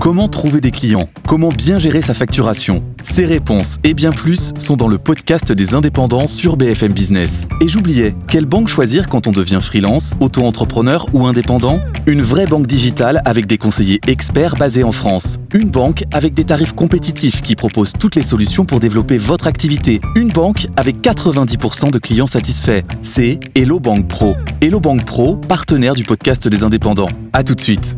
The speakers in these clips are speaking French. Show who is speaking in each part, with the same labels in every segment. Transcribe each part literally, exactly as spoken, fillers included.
Speaker 1: Comment trouver des clients ? Comment bien gérer sa facturation ? Ces réponses et bien plus sont dans le podcast des indépendants sur B F M Business. Et j'oubliais, quelle banque choisir quand on devient freelance, auto-entrepreneur ou indépendant ? Une vraie banque digitale avec des conseillers experts basés en France. Une banque avec des tarifs compétitifs qui propose toutes les solutions pour développer votre activité. Une banque avec quatre-vingt-dix pour cent de clients satisfaits. C'est Hello Bank Pro. Hello Bank Pro, partenaire du podcast des indépendants. À tout de suite.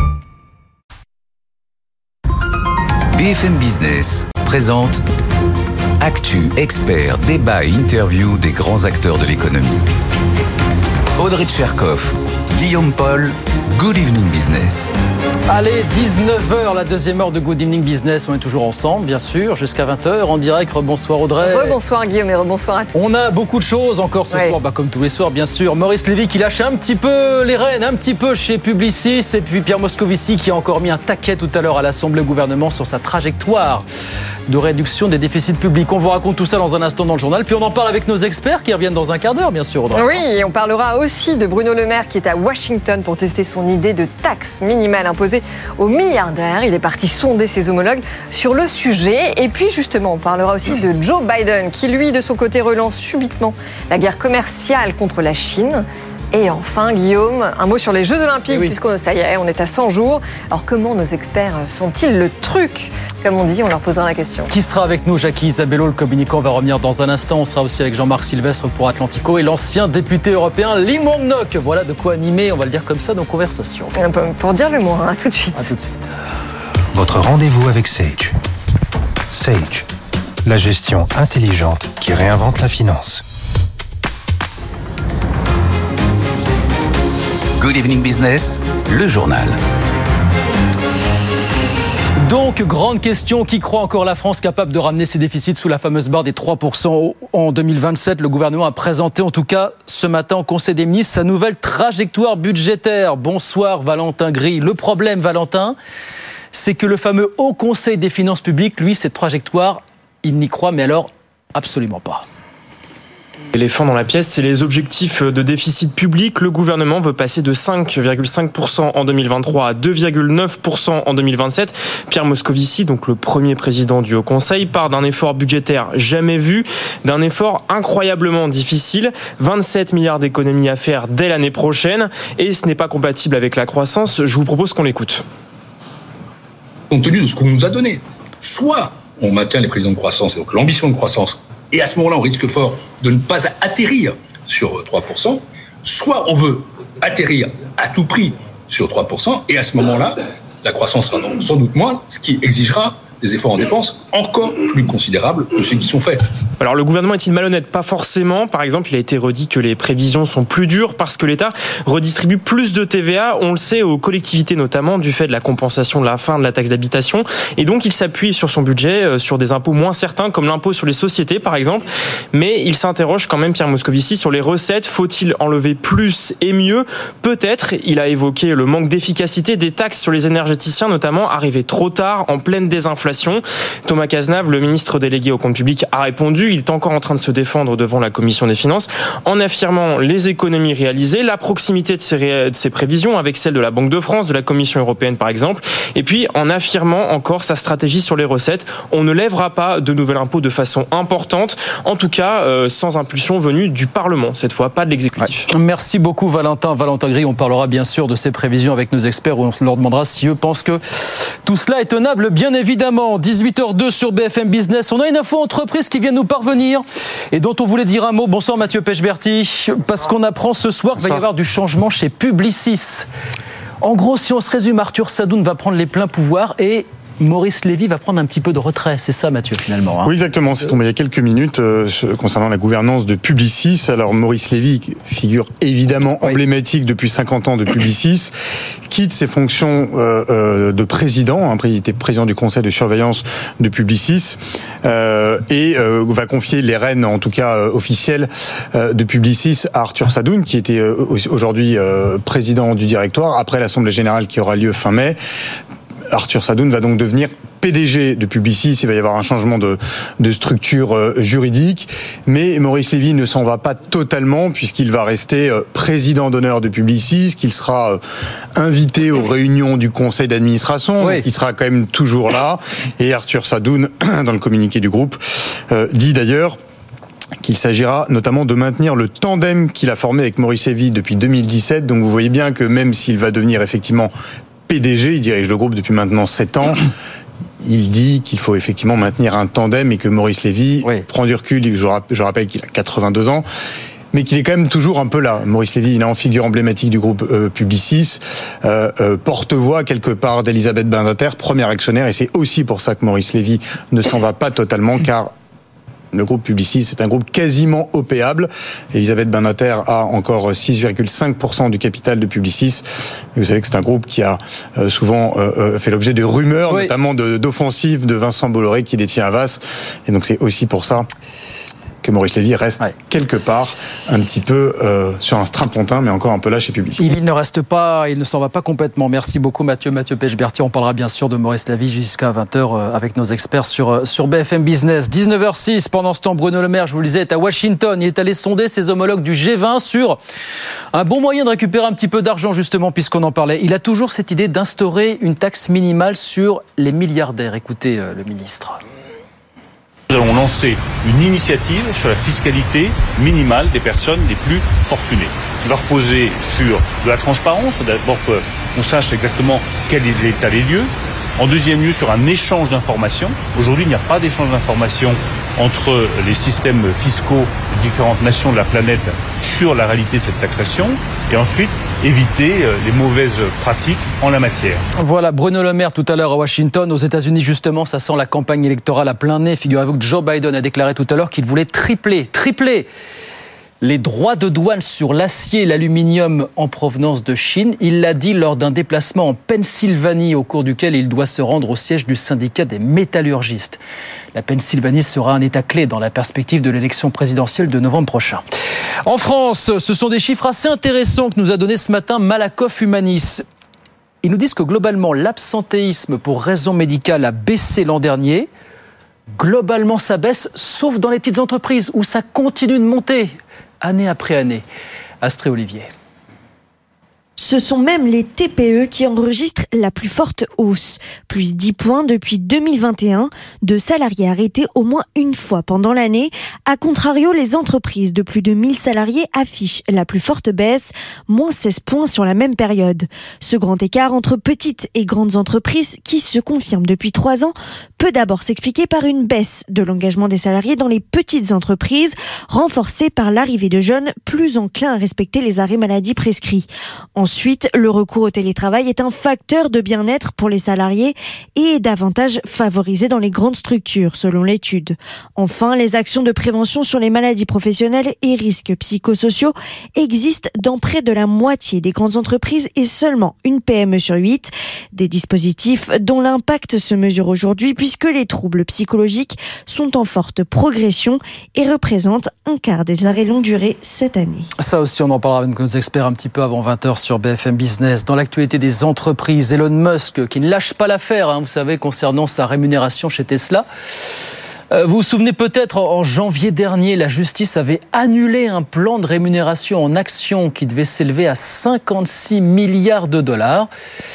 Speaker 2: B F M Business présente Actu, Expert, débat et interview des grands acteurs de l'économie. Audrey Tcherkov, Guillaume Paul, Good Evening Business.
Speaker 3: Allez, dix-neuf heures, la deuxième heure de Good Evening Business. On est toujours ensemble, bien sûr, jusqu'à vingt heures en direct. Rebonsoir Audrey.
Speaker 4: Rebonsoir Guillaume et rebonsoir à tous.
Speaker 3: On a beaucoup de choses encore ce
Speaker 4: ouais.
Speaker 3: soir, bah, comme tous les soirs, bien sûr. Maurice Lévy qui lâche un petit peu les rênes, un petit peu chez Publicis. Et puis Pierre Moscovici qui a encore mis un taquet tout à l'heure à l'Assemblée au gouvernement sur sa trajectoire de réduction des déficits publics. On vous raconte tout ça dans un instant dans le journal. Puis on en parle avec nos experts qui reviennent dans un quart d'heure, bien sûr, Audrey.
Speaker 4: Oui, et on parlera aussi de Bruno Le Maire qui est à Washington pour tester son idée de taxe minimale imposée aux milliardaires. Il est parti sonder ses homologues sur le sujet. Et puis justement, on parlera aussi de Joe Biden qui, lui, de son côté, relance subitement la guerre commerciale contre la Chine. Et enfin, Guillaume, un mot sur les Jeux Olympiques, oui. puisque ça y est, on est à cent jours. Alors comment nos experts sentent-ils le truc ? Comme on dit, on leur posera la question.
Speaker 3: Qui sera avec nous ? Jackie Isabello, le communicant, va revenir dans un instant. On sera aussi avec Jean-Marc Sylvestre pour Atlantico et l'ancien député européen Lee Mongnok. Voilà de quoi animer, on va le dire comme ça, nos conversations.
Speaker 4: Pour dire le mot, hein, à tout de suite.
Speaker 3: À tout de suite.
Speaker 5: Votre rendez-vous avec Sage. Sage, la gestion intelligente qui réinvente la finance.
Speaker 2: Good Evening Business, le journal.
Speaker 3: Donc, grande question, qui croit encore la France capable de ramener ses déficits sous la fameuse barre des trois pour cent en deux mille vingt-sept ? Le gouvernement a présenté, en tout cas, ce matin au Conseil des ministres, sa nouvelle trajectoire budgétaire. Bonsoir Valentin Gris. Le problème, Valentin, c'est que le fameux Haut Conseil des finances publiques, lui, cette trajectoire, il n'y croit, mais alors absolument pas.
Speaker 6: L'éléphant dans la pièce, c'est les objectifs de déficit public. Le gouvernement veut passer de cinq virgule cinq pour cent en deux mille vingt-trois à deux virgule neuf pour cent en deux mille vingt-sept. Pierre Moscovici, donc le premier président du Haut Conseil, part d'un effort budgétaire jamais vu, d'un effort incroyablement difficile. vingt-sept milliards d'économies à faire dès l'année prochaine et ce n'est pas compatible avec la croissance. Je vous propose qu'on l'écoute.
Speaker 7: Compte tenu de ce qu'on nous a donné, soit on maintient les prévisions de croissance et donc l'ambition de croissance, et à ce moment-là, on risque fort de ne pas atterrir sur trois pour cent, soit on veut atterrir à tout prix sur trois pour cent, et à ce moment-là, la croissance sera donc sans doute moindre, ce qui exigera des efforts en dépenses encore plus considérables que ceux qui sont faits.
Speaker 6: Alors le gouvernement est-il malhonnête ? Pas forcément. Par exemple, il a été redit que les prévisions sont plus dures parce que l'État redistribue plus de T V A, on le sait, aux collectivités notamment, du fait de la compensation de la fin de la taxe d'habitation. Et donc il s'appuie sur son budget, sur des impôts moins certains, comme l'impôt sur les sociétés par exemple. Mais il s'interroge quand même, Pierre Moscovici, sur les recettes. Faut-il enlever plus et mieux ? Peut-être. Il a évoqué le manque d'efficacité des taxes sur les énergéticiens, notamment, arrivées trop tard, en pleine désinflation. Thomas Cazenave, le ministre délégué au compte public, a répondu. Il est encore en train de se défendre devant la Commission des finances en affirmant les économies réalisées, la proximité de ses, ré... de ses prévisions avec celle de la Banque de France, de la Commission européenne par exemple, et puis en affirmant encore sa stratégie sur les recettes. On ne lèvera pas de nouvel impôt de façon importante, en tout cas euh, sans impulsion venue du Parlement, cette fois, pas de l'exécutif.
Speaker 3: Ouais. Merci beaucoup Valentin. Valentin Gris, on parlera bien sûr de ces prévisions avec nos experts où on leur demandera si eux pensent que tout cela est tenable, bien évidemment. dix-huit heures deux sur B F M Business. On a une info entreprise qui vient nous parvenir et dont on voulait dire un mot. Bonsoir Mathieu Pechberti, parce qu'on apprend ce soir qu'il va y avoir du changement chez Publicis. En gros, si on se résume, Arthur Sadoun va prendre les pleins pouvoirs et Maurice Lévy va prendre un petit peu de retrait. C'est ça, Mathieu, finalement. Hein.
Speaker 8: Oui, exactement. C'est tombé il y a quelques minutes euh, concernant la gouvernance de Publicis. Alors, Maurice Lévy, figure évidemment oui. emblématique depuis cinquante ans de Publicis, quitte ses fonctions euh, euh, de président. Hein, il était président du conseil de surveillance de Publicis euh, et euh, va confier les rênes, en tout cas euh, officielles, euh, de Publicis à Arthur Sadoun, qui était euh, aujourd'hui euh, président du directoire, après l'Assemblée générale qui aura lieu fin mai. Arthur Sadoun va donc devenir P D G de Publicis, il va y avoir un changement de, de structure euh, juridique, mais Maurice Lévy ne s'en va pas totalement puisqu'il va rester euh, président d'honneur de Publicis, qu'il sera euh, invité aux réunions du conseil d'administration, oui. Il sera quand même toujours là, et Arthur Sadoun, dans le communiqué du groupe, euh, dit d'ailleurs qu'il s'agira notamment de maintenir le tandem qu'il a formé avec Maurice Lévy depuis deux mille dix-sept. Donc vous voyez bien que même s'il va devenir effectivement P D G, il dirige le groupe depuis maintenant sept ans, il dit qu'il faut effectivement maintenir un tandem et que Maurice Lévy oui. prend du recul. Je rappelle qu'il a quatre-vingt-deux ans, mais qu'il est quand même toujours un peu là. Maurice Lévy, il est en figure emblématique du groupe euh, Publicis, euh, euh, porte-voix quelque part d'Elisabeth Badinter, premier actionnaire, et c'est aussi pour ça que Maurice Lévy ne s'en va pas totalement, car le groupe Publicis, c'est un groupe quasiment opéable. Elisabeth Badinter a encore six virgule cinq pour cent du capital de Publicis. Et vous savez que c'est un groupe qui a souvent fait l'objet de rumeurs, oui. notamment de, d'offensives de Vincent Bolloré qui détient Havas. Et donc c'est aussi pour ça que Maurice Lévy reste ouais. quelque part un petit peu euh, sur un strapontin, mais encore un peu là chez Publicis.
Speaker 3: Il ne reste pas, il ne s'en va pas complètement. Merci beaucoup Mathieu, Mathieu Pechberti. On parlera bien sûr de Maurice Lévy jusqu'à vingt heures avec nos experts sur, sur B F M Business. dix-neuf heures six, pendant ce temps, Bruno Le Maire, je vous le disais, est à Washington. Il est allé sonder ses homologues du G vingt sur un bon moyen de récupérer un petit peu d'argent, justement, puisqu'on en parlait. Il a toujours cette idée d'instaurer une taxe minimale sur les milliardaires. Écoutez euh, le ministre.
Speaker 9: Nous allons lancer une initiative sur la fiscalité minimale des personnes les plus fortunées, qui va reposer sur de la transparence, d'abord qu'on sache exactement quel est l'état des lieux. En deuxième lieu, sur un échange d'informations. Aujourd'hui, il n'y a pas d'échange d'informations entre les systèmes fiscaux de différentes nations de la planète sur la réalité de cette taxation. Et ensuite, éviter les mauvaises pratiques en la matière.
Speaker 3: Voilà, Bruno Le Maire tout à l'heure à Washington. Aux États-Unis, justement, ça sent la campagne électorale à plein nez. Figurez-vous que Joe Biden a déclaré tout à l'heure qu'il voulait tripler, tripler les droits de douane sur l'acier et l'aluminium en provenance de Chine. Il l'a dit lors d'un déplacement en Pennsylvanie au cours duquel il doit se rendre au siège du syndicat des métallurgistes. La Pennsylvanie sera un État clé dans la perspective de l'élection présidentielle de novembre prochain. En France, ce sont des chiffres assez intéressants que nous a donné ce matin Malakoff Humanis. Ils nous disent que globalement, l'absentéisme pour raison médicale a baissé l'an dernier. Globalement, ça baisse, sauf dans les petites entreprises où ça continue de monter année après année. Astrid Olivier.
Speaker 10: Ce sont même les T P E qui enregistrent la plus forte hausse. Plus dix points depuis deux mille vingt et un, de salariés arrêtés au moins une fois pendant l'année. A contrario, les entreprises de plus de mille salariés affichent la plus forte baisse, moins seize points sur la même période. Ce grand écart entre petites et grandes entreprises, qui se confirme depuis trois ans, peut d'abord s'expliquer par une baisse de l'engagement des salariés dans les petites entreprises, renforcée par l'arrivée de jeunes plus enclins à respecter les arrêts maladie prescrits. Ensuite, le recours au télétravail est un facteur de bien-être pour les salariés et est davantage favorisé dans les grandes structures, selon l'étude. Enfin, les actions de prévention sur les maladies professionnelles et risques psychosociaux existent dans près de la moitié des grandes entreprises et seulement une P M E sur huit. Des dispositifs dont l'impact se mesure aujourd'hui puisque les troubles psychologiques sont en forte progression et représentent un quart des arrêts longue durée cette année.
Speaker 3: Ça aussi, on en parlera avec nos experts un petit peu avant vingt heures sur B F M Business. Dans l'actualité des entreprises, Elon Musk qui ne lâche pas l'affaire, hein, vous savez, concernant sa rémunération chez Tesla. Euh, vous vous souvenez peut-être, en janvier dernier, la justice avait annulé un plan de rémunération en actions qui devait s'élever à cinquante-six milliards de dollars.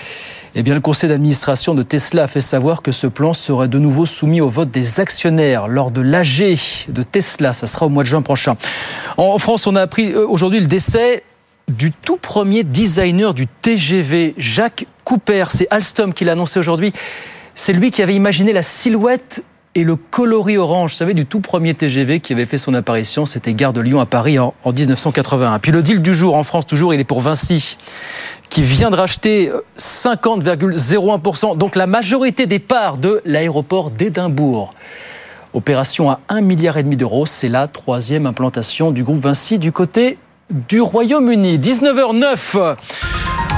Speaker 3: Eh bien, le conseil d'administration de Tesla a fait savoir que ce plan serait de nouveau soumis au vote des actionnaires lors de l'A G de Tesla. Ça sera au mois de juin prochain. En France, on a appris aujourd'hui le décès du tout premier designer du T G V, Jacques Couper. C'est Alstom qui l'a annoncé aujourd'hui. C'est lui qui avait imaginé la silhouette et le coloris orange, vous savez, du tout premier T G V qui avait fait son apparition. C'était Gare de Lyon à Paris en, en dix-neuf cent quatre-vingt-un. Puis le deal du jour en France, toujours, il est pour Vinci, qui vient de racheter cinquante virgule zéro un pour cent, donc la majorité des parts de l'aéroport d'Édimbourg. Opération à un virgule cinq milliard d'euros. C'est la troisième implantation du groupe Vinci du côté du Royaume-Uni. dix-neuf heures neuf.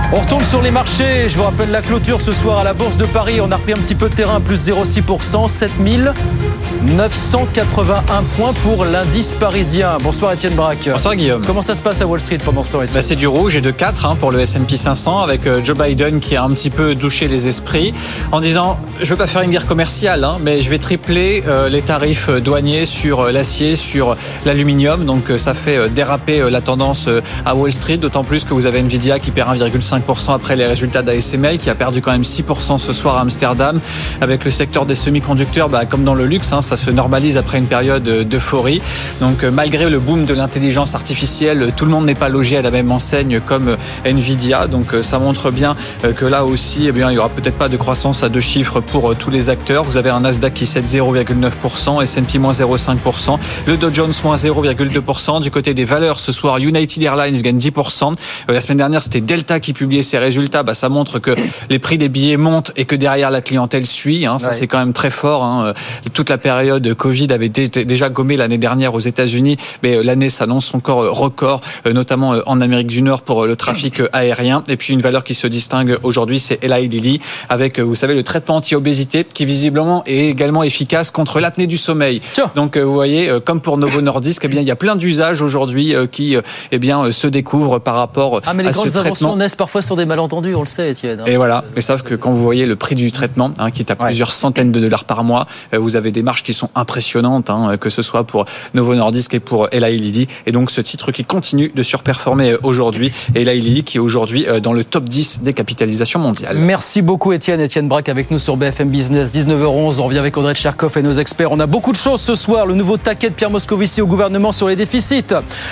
Speaker 3: On retourne sur les marchés. Je vous rappelle la clôture ce soir à la Bourse de Paris. On a repris un petit peu de terrain, plus zéro virgule six pour cent, sept mille neuf cent quatre-vingt-un points pour l'indice parisien. Bonsoir Étienne Braque.
Speaker 11: Bonsoir Guillaume.
Speaker 3: Comment ça se passe à Wall Street pendant ce temps, Étienne ?
Speaker 11: Bah, c'est du rouge et de quatre hein, pour le S and P cinq cents avec euh, Joe Biden qui a un petit peu douché les esprits en disant je ne veux pas faire une guerre commerciale hein, mais je vais tripler euh, les tarifs douaniers sur euh, l'acier, sur l'aluminium. Donc euh, ça fait euh, déraper euh, la tendance euh, à Wall Street, d'autant plus que vous avez Nvidia qui perd un virgule cinq pour cent après les résultats d'A S M L, qui a perdu quand même six pour cent ce soir à Amsterdam. Avec le secteur des semi-conducteurs, bah, comme dans le luxe, hein, ça se normalise après une période d'euphorie. Donc euh, malgré le boom de l'intelligence artificielle, tout le monde n'est pas logé à la même enseigne comme Nvidia. Donc euh, ça montre bien euh, que là aussi, eh bien, il n'y aura peut-être pas de croissance à deux chiffres pour euh, tous les acteurs. Vous avez un Nasdaq qui cède zéro virgule neuf pour cent, S and P moins zéro virgule cinq pour cent, le Dow Jones moins zéro virgule deux pour cent. Du côté des valeurs, ce soir, United Airlines gagne dix pour cent. Euh, la semaine dernière, c'était Delta qui publiait ses résultats. Bah, ça montre que les prix des billets montent et que derrière la clientèle suit. Hein. Ça, ouais. C'est quand même très fort. Hein. Toute la période Covid avait été déjà gommée l'année dernière aux États-Unis, mais l'année s'annonce encore record, notamment en Amérique du Nord pour le trafic aérien. Et puis une valeur qui se distingue aujourd'hui, c'est Eli Lilly, avec, vous savez, le traitement anti-obésité qui visiblement est également efficace contre l'apnée du sommeil. Tiens. Donc vous voyez, comme pour Novo Nordisk, eh bien il y a plein d'usages aujourd'hui qui, eh bien, se découvrent par rapport
Speaker 3: ah, mais les
Speaker 11: à ce
Speaker 3: grandes
Speaker 11: traitement.
Speaker 3: Inventions naissent parfois sur des malentendus, on le sait, Étienne. Hein.
Speaker 11: Et voilà. Mais sauf que quand vous voyez le prix du traitement, hein, qui est à plusieurs ouais. centaines de dollars par mois, vous avez des marges qui sont impressionnantes, hein, que ce soit pour Novo Nordisk et pour Eli Lilly. Et donc ce titre qui continue de surperformer aujourd'hui. Et Eli Lilly qui est aujourd'hui dans le top dix des capitalisations mondiales.
Speaker 3: Merci beaucoup Étienne. Étienne Braque avec nous sur B F M Business. dix-neuf heures onze, on revient avec Audrey Tcherkov et nos experts. On a beaucoup de choses ce soir. Le nouveau taquet de Pierre Moscovici au gouvernement sur les déficits.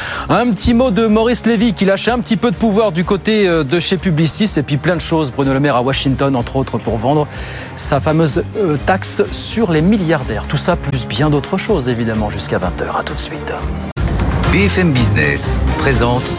Speaker 3: Un petit mot de Maurice Lévy qui lâche un petit peu de pouvoir du côté de chez Publicis. Et puis plein de choses. Bruno Le Maire à Washington, entre autres, pour vendre sa fameuse euh, taxe sur les milliardaires. Tout ça plus bien d'autres choses, évidemment, jusqu'à vingt heures. À tout de suite.
Speaker 2: B F M Business présente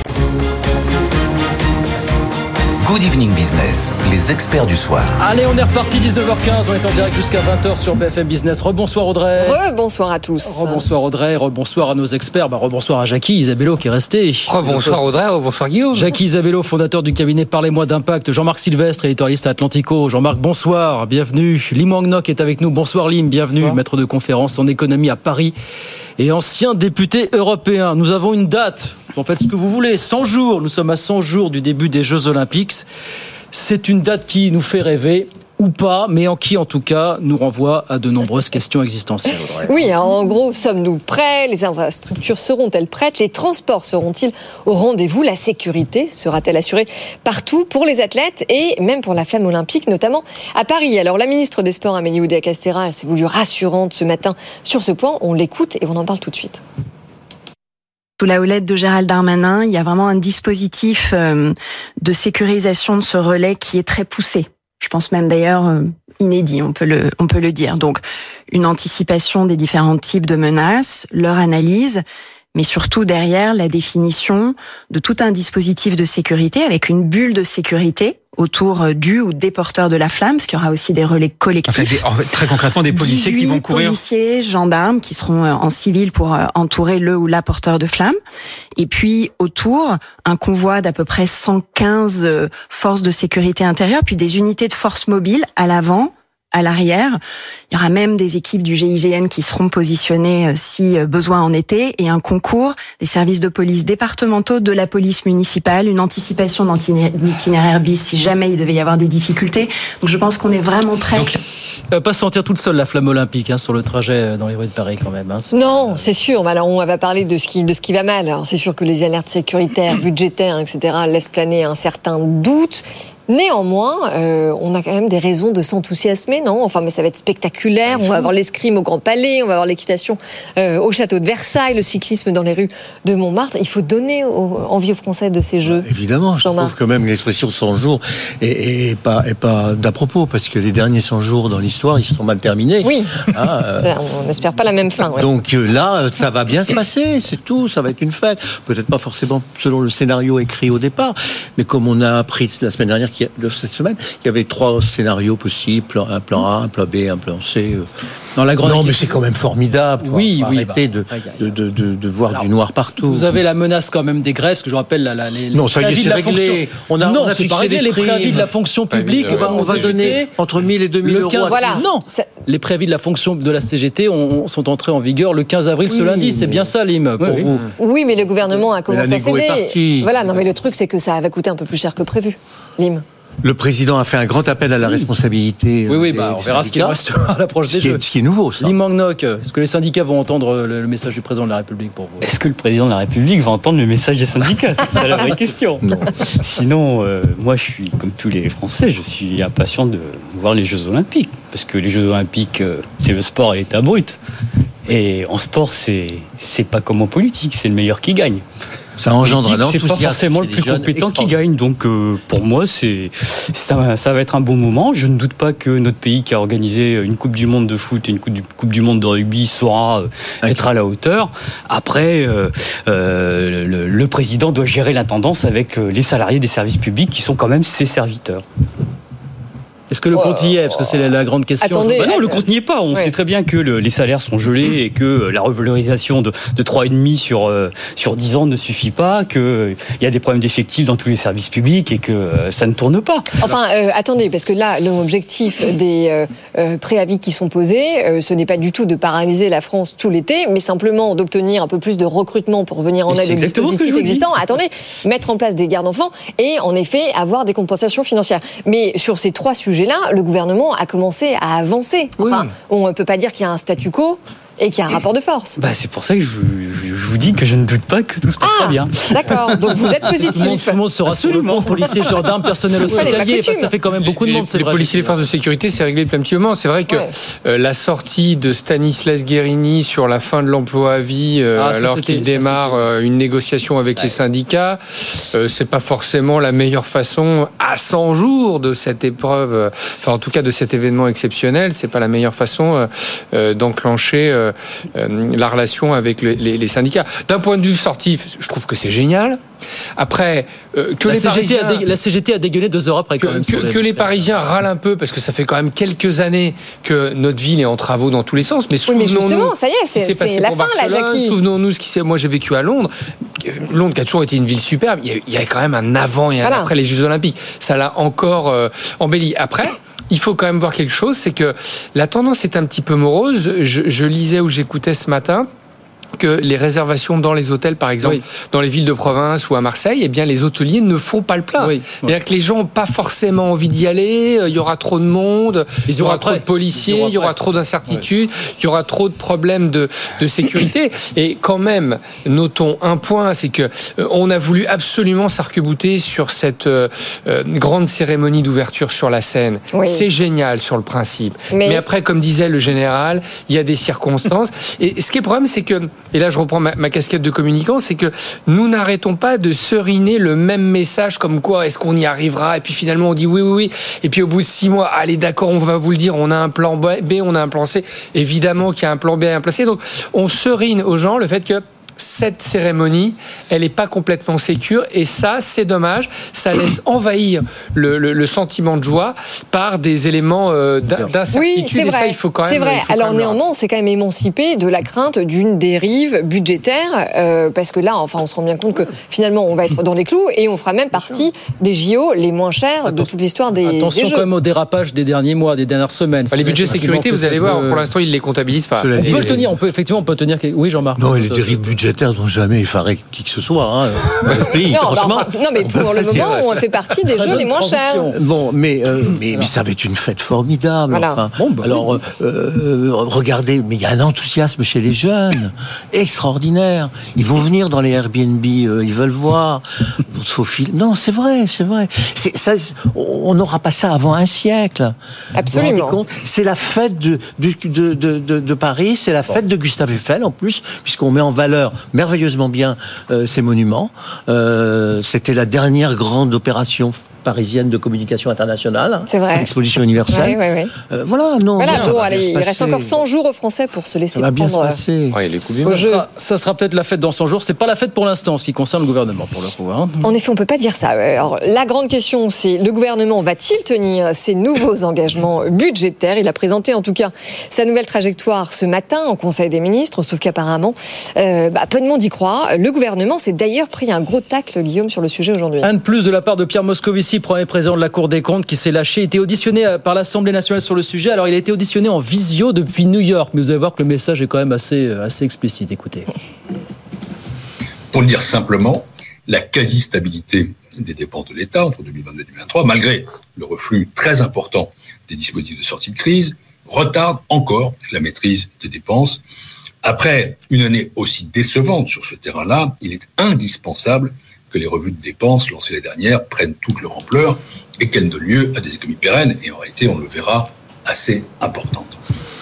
Speaker 2: Good Evening Business, les experts du soir.
Speaker 3: Allez, on est reparti, dix-neuf heures quinze, on est en direct jusqu'à vingt heures sur B F M Business. Rebonsoir Audrey.
Speaker 4: Rebonsoir à tous.
Speaker 3: Rebonsoir Audrey, rebonsoir à nos experts. Bah, rebonsoir à Jackie Isabello qui est resté.
Speaker 12: Rebonsoir Audrey, rebonsoir Guillaume.
Speaker 3: Jackie Isabello, fondateur du cabinet Parlez-moi d'Impact. Jean-Marc Sylvestre, éditorialiste à Atlantico. Jean-Marc, bonsoir, bienvenue. Lim Wang-Nok est avec nous. Bonsoir Lim, bienvenue. Bonsoir. Maître de conférence en économie à Paris et ancien député européen. Nous avons une date, vous en faites ce que vous voulez, cent jours. Nous sommes à cent jours du début des Jeux Olympiques. C'est une date qui nous fait rêver, ou pas, mais en qui, en tout cas, nous renvoie à de nombreuses questions existentielles.
Speaker 4: Oui, en gros, sommes-nous prêts ? Les infrastructures seront-elles prêtes ? Les transports seront-ils au rendez-vous ? La sécurité sera-t-elle assurée partout pour les athlètes et même pour la flamme olympique, notamment à Paris ? Alors, la ministre des Sports, Amélie Oudéa-Castéra, elle s'est voulue rassurante ce matin sur ce point. On l'écoute et on en parle tout de suite.
Speaker 13: Sous la houlette de Gérald Darmanin, il y a vraiment un dispositif de sécurisation de ce relais qui est très poussé. Je pense même d'ailleurs inédit, on peut le, on peut le dire. Donc, une anticipation des différents types de menaces, leur analyse, mais surtout derrière la définition de tout un dispositif de sécurité avec une bulle de sécurité autour du ou des porteurs de la flamme, parce qu'il y aura aussi des relais collectifs.
Speaker 12: En fait, des, en fait très concrètement, des policiers qui vont courir.
Speaker 13: Policiers, gendarmes qui seront en civil pour entourer le ou la porteur de flamme. Et puis, autour, un convoi d'à peu près cent quinze forces de sécurité intérieure, puis des unités de force mobiles à l'avant, à l'arrière. Il y aura même des équipes du G I G N qui seront positionnées si besoin en était, et un concours des services de police départementaux, de la police municipale, une anticipation d'itinéraire bis si jamais il devait y avoir des difficultés. Donc je pense qu'on est vraiment prêt.
Speaker 3: Donc, elle va pas se sentir toute seule la flamme olympique hein, sur le trajet dans les rues de Paris quand même. Hein. C'est
Speaker 4: non, pas... c'est sûr. Mais alors on va parler de ce qui de ce qui va mal. Alors, c'est sûr que les alertes sécuritaires, budgétaires, et cetera laissent planer un certain doute. Néanmoins, euh, on a quand même des raisons de s'enthousiasmer, non ? Enfin, mais ça va être spectaculaire. On va avoir l'escrime au Grand Palais, on va avoir l'équitation euh, au château de Versailles, le cyclisme dans les rues de Montmartre. Il faut donner au, envie aux Français de ces Jeux.
Speaker 14: Évidemment, je trouve quand même l'expression cent jours est, est pas, est pas d'à propos, parce que les derniers cent jours dans l'histoire, ils sont mal terminés.
Speaker 4: Oui,
Speaker 14: ah, euh...
Speaker 4: ça, on n'espère pas la même fin. Ouais.
Speaker 14: Donc là, ça va bien se passer, c'est tout, ça va être une fête. Peut-être pas forcément selon le scénario écrit au départ, mais comme on a appris la semaine dernière qu'il y a, de cette semaine, il y avait trois scénarios possibles, plan, un plan A, un plan B, un plan C.
Speaker 3: Dans la grande
Speaker 14: non,
Speaker 3: équipe.
Speaker 14: mais c'est quand même formidable.
Speaker 3: Oui,
Speaker 14: Faut
Speaker 3: oui.
Speaker 14: arrêter
Speaker 3: bah,
Speaker 14: de, de, de, de, de voir Alors, du noir partout.
Speaker 3: Vous avez la menace quand même des grèves, parce que je rappelle la, la, les,
Speaker 14: non, ça y est, c'est réglé.
Speaker 3: On a, non, on a c'est pas réglé. Les préavis de la fonction publique,
Speaker 14: on va, on va donner entre mille et deux mille euros.
Speaker 4: quinze, voilà.
Speaker 3: Non, les préavis de la fonction de la C G T ont, sont entrés en vigueur le quinze avril oui, ce lundi. C'est bien ça, Lim, pour
Speaker 4: oui,
Speaker 3: vous.
Speaker 4: Oui, mais le gouvernement a commencé à céder. Voilà, non, mais le truc, c'est que ça va coûter un peu plus cher que prévu. Lim.
Speaker 14: Le président a fait un grand appel à la responsabilité.
Speaker 3: Oui, oui,
Speaker 14: des,
Speaker 3: bah, on
Speaker 14: des
Speaker 3: verra
Speaker 14: syndicats.
Speaker 3: ce qu'il reste à l'approche des jeux.
Speaker 14: Ce qui est nouveau, ça.
Speaker 3: Lim Mangnok, est-ce que les syndicats vont entendre le, le message du président de la République pour vous ?
Speaker 15: Est-ce que le président de la République va entendre le message des syndicats ? C'est ça la vraie question.
Speaker 14: Non.
Speaker 15: Sinon, euh, moi, je suis, comme tous les Français, je suis impatient de voir les Jeux Olympiques. Parce que les Jeux Olympiques, euh, c'est le sport à l'état brut. Et en sport, c'est, c'est pas comme en politique, c'est le meilleur qui gagne.
Speaker 14: Ça engendre un enthousiasme.
Speaker 15: C'est pas forcément le plus compétent qui gagne. Donc, euh, pour moi, c'est, ça, ça va être un bon moment. Je ne doute pas que notre pays qui a organisé une Coupe du Monde de foot et une Coupe du, coupe du Monde de rugby saura euh, être à la hauteur. Après, euh, euh, le, le président doit gérer l'intendance avec les salariés des services publics qui sont quand même ses serviteurs.
Speaker 3: Est-ce que le compte y est ? Parce que c'est la, la grande question.
Speaker 4: Attendez,
Speaker 15: bah non, le compte n'y est pas. On ouais. sait très bien que le, les salaires sont gelés et que la revalorisation de, de trois virgule cinq sur, euh, sur dix ans ne suffit pas, qu'il y a des problèmes d'effectifs dans tous les services publics et que euh, ça ne tourne pas.
Speaker 4: Enfin, euh, attendez, parce que là, l'objectif des euh, euh, préavis qui sont posés, euh, ce n'est pas du tout de paralyser la France tout l'été, mais simplement d'obtenir un peu plus de recrutement pour venir en aide aux dispositifs existants. Attendez, mettre en place des gardes enfants et en effet avoir des compensations financières. Mais sur ces trois sujets là, le gouvernement a commencé à avancer. Enfin, oui. On ne peut pas dire qu'il y a un statu quo et qu'il y a un rapport de force.
Speaker 15: Bah, c'est pour ça que je vous, je vous dis que je ne doute pas que tout se passe
Speaker 4: ah,
Speaker 15: bien.
Speaker 4: D'accord, donc vous êtes positif.
Speaker 3: Tout le monde sera sur le pont, policiers, gendarmes, personnel hospitalier. Bah, ça fait quand même beaucoup de monde, c'est
Speaker 16: les
Speaker 3: vrai.
Speaker 16: Les policiers et les forces de sécurité, c'est réglé depuis un petit moment. C'est vrai que ouais. euh, la sortie de Stanislas Guérini sur la fin de l'emploi à vie, euh, ah, ça, alors qu'il démarre ça, euh, une négociation avec ouais. les syndicats, euh, c'est pas forcément la meilleure façon à cent jours de cette épreuve, euh, enfin en tout cas de cet événement exceptionnel, c'est pas la meilleure façon euh, euh, d'enclencher euh, Euh, la relation avec les, les, les syndicats. D'un point de vue sportif, je trouve que c'est génial. Après, euh, que
Speaker 3: la
Speaker 16: les
Speaker 3: C G T
Speaker 16: Parisiens...
Speaker 3: A dé... La C G T a dégueulé deux heures après.
Speaker 16: Que,
Speaker 3: quand même,
Speaker 16: que,
Speaker 3: les...
Speaker 16: que les Parisiens râlent un peu, parce que ça fait quand même quelques années que notre ville est en travaux dans tous les sens. Mais
Speaker 4: oui, mais justement, ça y est, c'est,
Speaker 16: c'est
Speaker 4: la fin, là, Jackie.
Speaker 16: Souvenons-nous ce qui s'est... Moi, j'ai vécu à Londres. Londres, qui a toujours été une ville superbe, il y a, il y a quand même un avant et un voilà. après les Jeux Olympiques. Ça l'a encore euh, embelli. Après... Il faut quand même voir quelque chose, c'est que la tendance est un petit peu morose. Je, je lisais ou j'écoutais ce matin que les réservations dans les hôtels, par exemple, oui. dans les villes de province ou à Marseille, eh bien, les hôteliers ne font pas le plein. Oui. C'est-à-dire que les gens n'ont pas forcément envie d'y aller, il y aura trop de monde, il y aura trop de policiers, il y aura trop d'incertitudes, oui. il y aura trop de problèmes de, de sécurité. Et quand même, notons un point, c'est que euh, on a voulu absolument s'arc-bouter sur cette euh, euh, grande cérémonie d'ouverture sur la Seine. Oui. C'est génial sur le principe. Mais... Mais après, comme disait le général, il y a des circonstances. Et ce qui est le problème, c'est que et là je reprends ma, ma casquette de communicant, c'est que nous n'arrêtons pas de seriner le même message comme quoi est-ce qu'on y arrivera, et puis finalement on dit oui, oui, oui, et puis au bout de six mois, allez d'accord, on va vous le dire, on a un plan B, on a un plan C, évidemment qu'il y a un plan B et un plan C, donc on serine aux gens le fait que cette cérémonie, elle n'est pas complètement sécure, et ça, c'est dommage. Ça laisse envahir le, le, le sentiment de joie par des éléments euh, d'incertitude.
Speaker 4: Oui, c'est
Speaker 16: et
Speaker 4: vrai.
Speaker 16: ça, il faut quand même.
Speaker 4: C'est vrai. Alors néanmoins, on s'est quand même émancipé de la crainte d'une dérive budgétaire, euh, parce que là, enfin, on se rend bien compte que finalement, on va être dans les clous et on fera même partie des J O les moins chers de toute l'histoire des,
Speaker 3: attention
Speaker 4: des Jeux.
Speaker 3: quand même au dérapage des derniers mois, des dernières semaines.
Speaker 16: Bah, les budgets sécurité, vous allez voir, pour l'instant, ils les comptabilisent pas.
Speaker 3: On peut le tenir. On peut effectivement, on peut tenir. Oui, Jean-Marc.
Speaker 14: Non, les dérives budgétaires dont jamais effaré qui que ce soit hein, le pays,
Speaker 4: non,
Speaker 14: franchement.
Speaker 4: Bah, enfin, non, mais pour le moment, on fait partie des jeux les moins chers.
Speaker 14: Bon, mais, euh, mais, mais ça va être une fête formidable. Voilà. Enfin. Bon, bah, alors, oui. euh, regardez, mais il y a un enthousiasme chez les jeunes extraordinaire. Ils vont venir dans les Airbnb, euh, ils veulent voir votre faux fil. Non, c'est vrai, c'est vrai. C'est, ça, on n'aura pas ça avant un siècle.
Speaker 4: Absolument.
Speaker 14: Vous vous rendez compte ? C'est la fête de, de, de, de, de, de Paris, c'est la fête bon. de Gustave Eiffel en plus, puisqu'on met en valeur merveilleusement bien euh, ces monuments. Euh, c'était la dernière grande opération parisienne de communication internationale.
Speaker 4: C'est vrai.
Speaker 14: L'exposition universelle.
Speaker 4: Oui, oui, oui.
Speaker 14: Euh, voilà, non.
Speaker 4: Voilà,
Speaker 14: non,
Speaker 4: bon, allez, il reste encore cent jours aux Français pour se laisser
Speaker 14: ça va bien
Speaker 4: prendre.
Speaker 14: se passer.
Speaker 16: Ouais, les coups du
Speaker 3: Ça sera, ça sera peut-être la fête dans cent jours. C'est pas la fête pour l'instant en ce qui concerne le gouvernement, pour le coup. Hein.
Speaker 4: En effet, on peut pas dire ça. Alors, la grande question, c'est le gouvernement va-t-il tenir ses nouveaux engagements budgétaires ? Il a présenté en tout cas sa nouvelle trajectoire ce matin en Conseil des ministres, sauf qu'apparemment, euh, bah, peu de monde y croit. Le gouvernement s'est d'ailleurs pris un gros tacle, Guillaume, sur le sujet aujourd'hui.
Speaker 3: Un de plus de la part de Pierre Moscovici, premier président de la Cour des comptes, qui s'est lâché, été auditionné par l'Assemblée nationale sur le sujet. Alors, il a été auditionné en visio depuis New York, mais vous allez voir que le message est quand même assez, assez explicite. Écoutez.
Speaker 7: Pour le dire simplement, la quasi-stabilité des dépenses de l'État entre deux mille vingt-deux et deux mille vingt-trois, malgré le reflux très important des dispositifs de sortie de crise, retarde encore la maîtrise des dépenses. Après une année aussi décevante sur ce terrain-là, il est indispensable que les revues de dépenses lancées l'année dernière prennent toute leur ampleur et qu'elles donnent lieu à des économies pérennes, et en réalité, on le verra, assez importantes.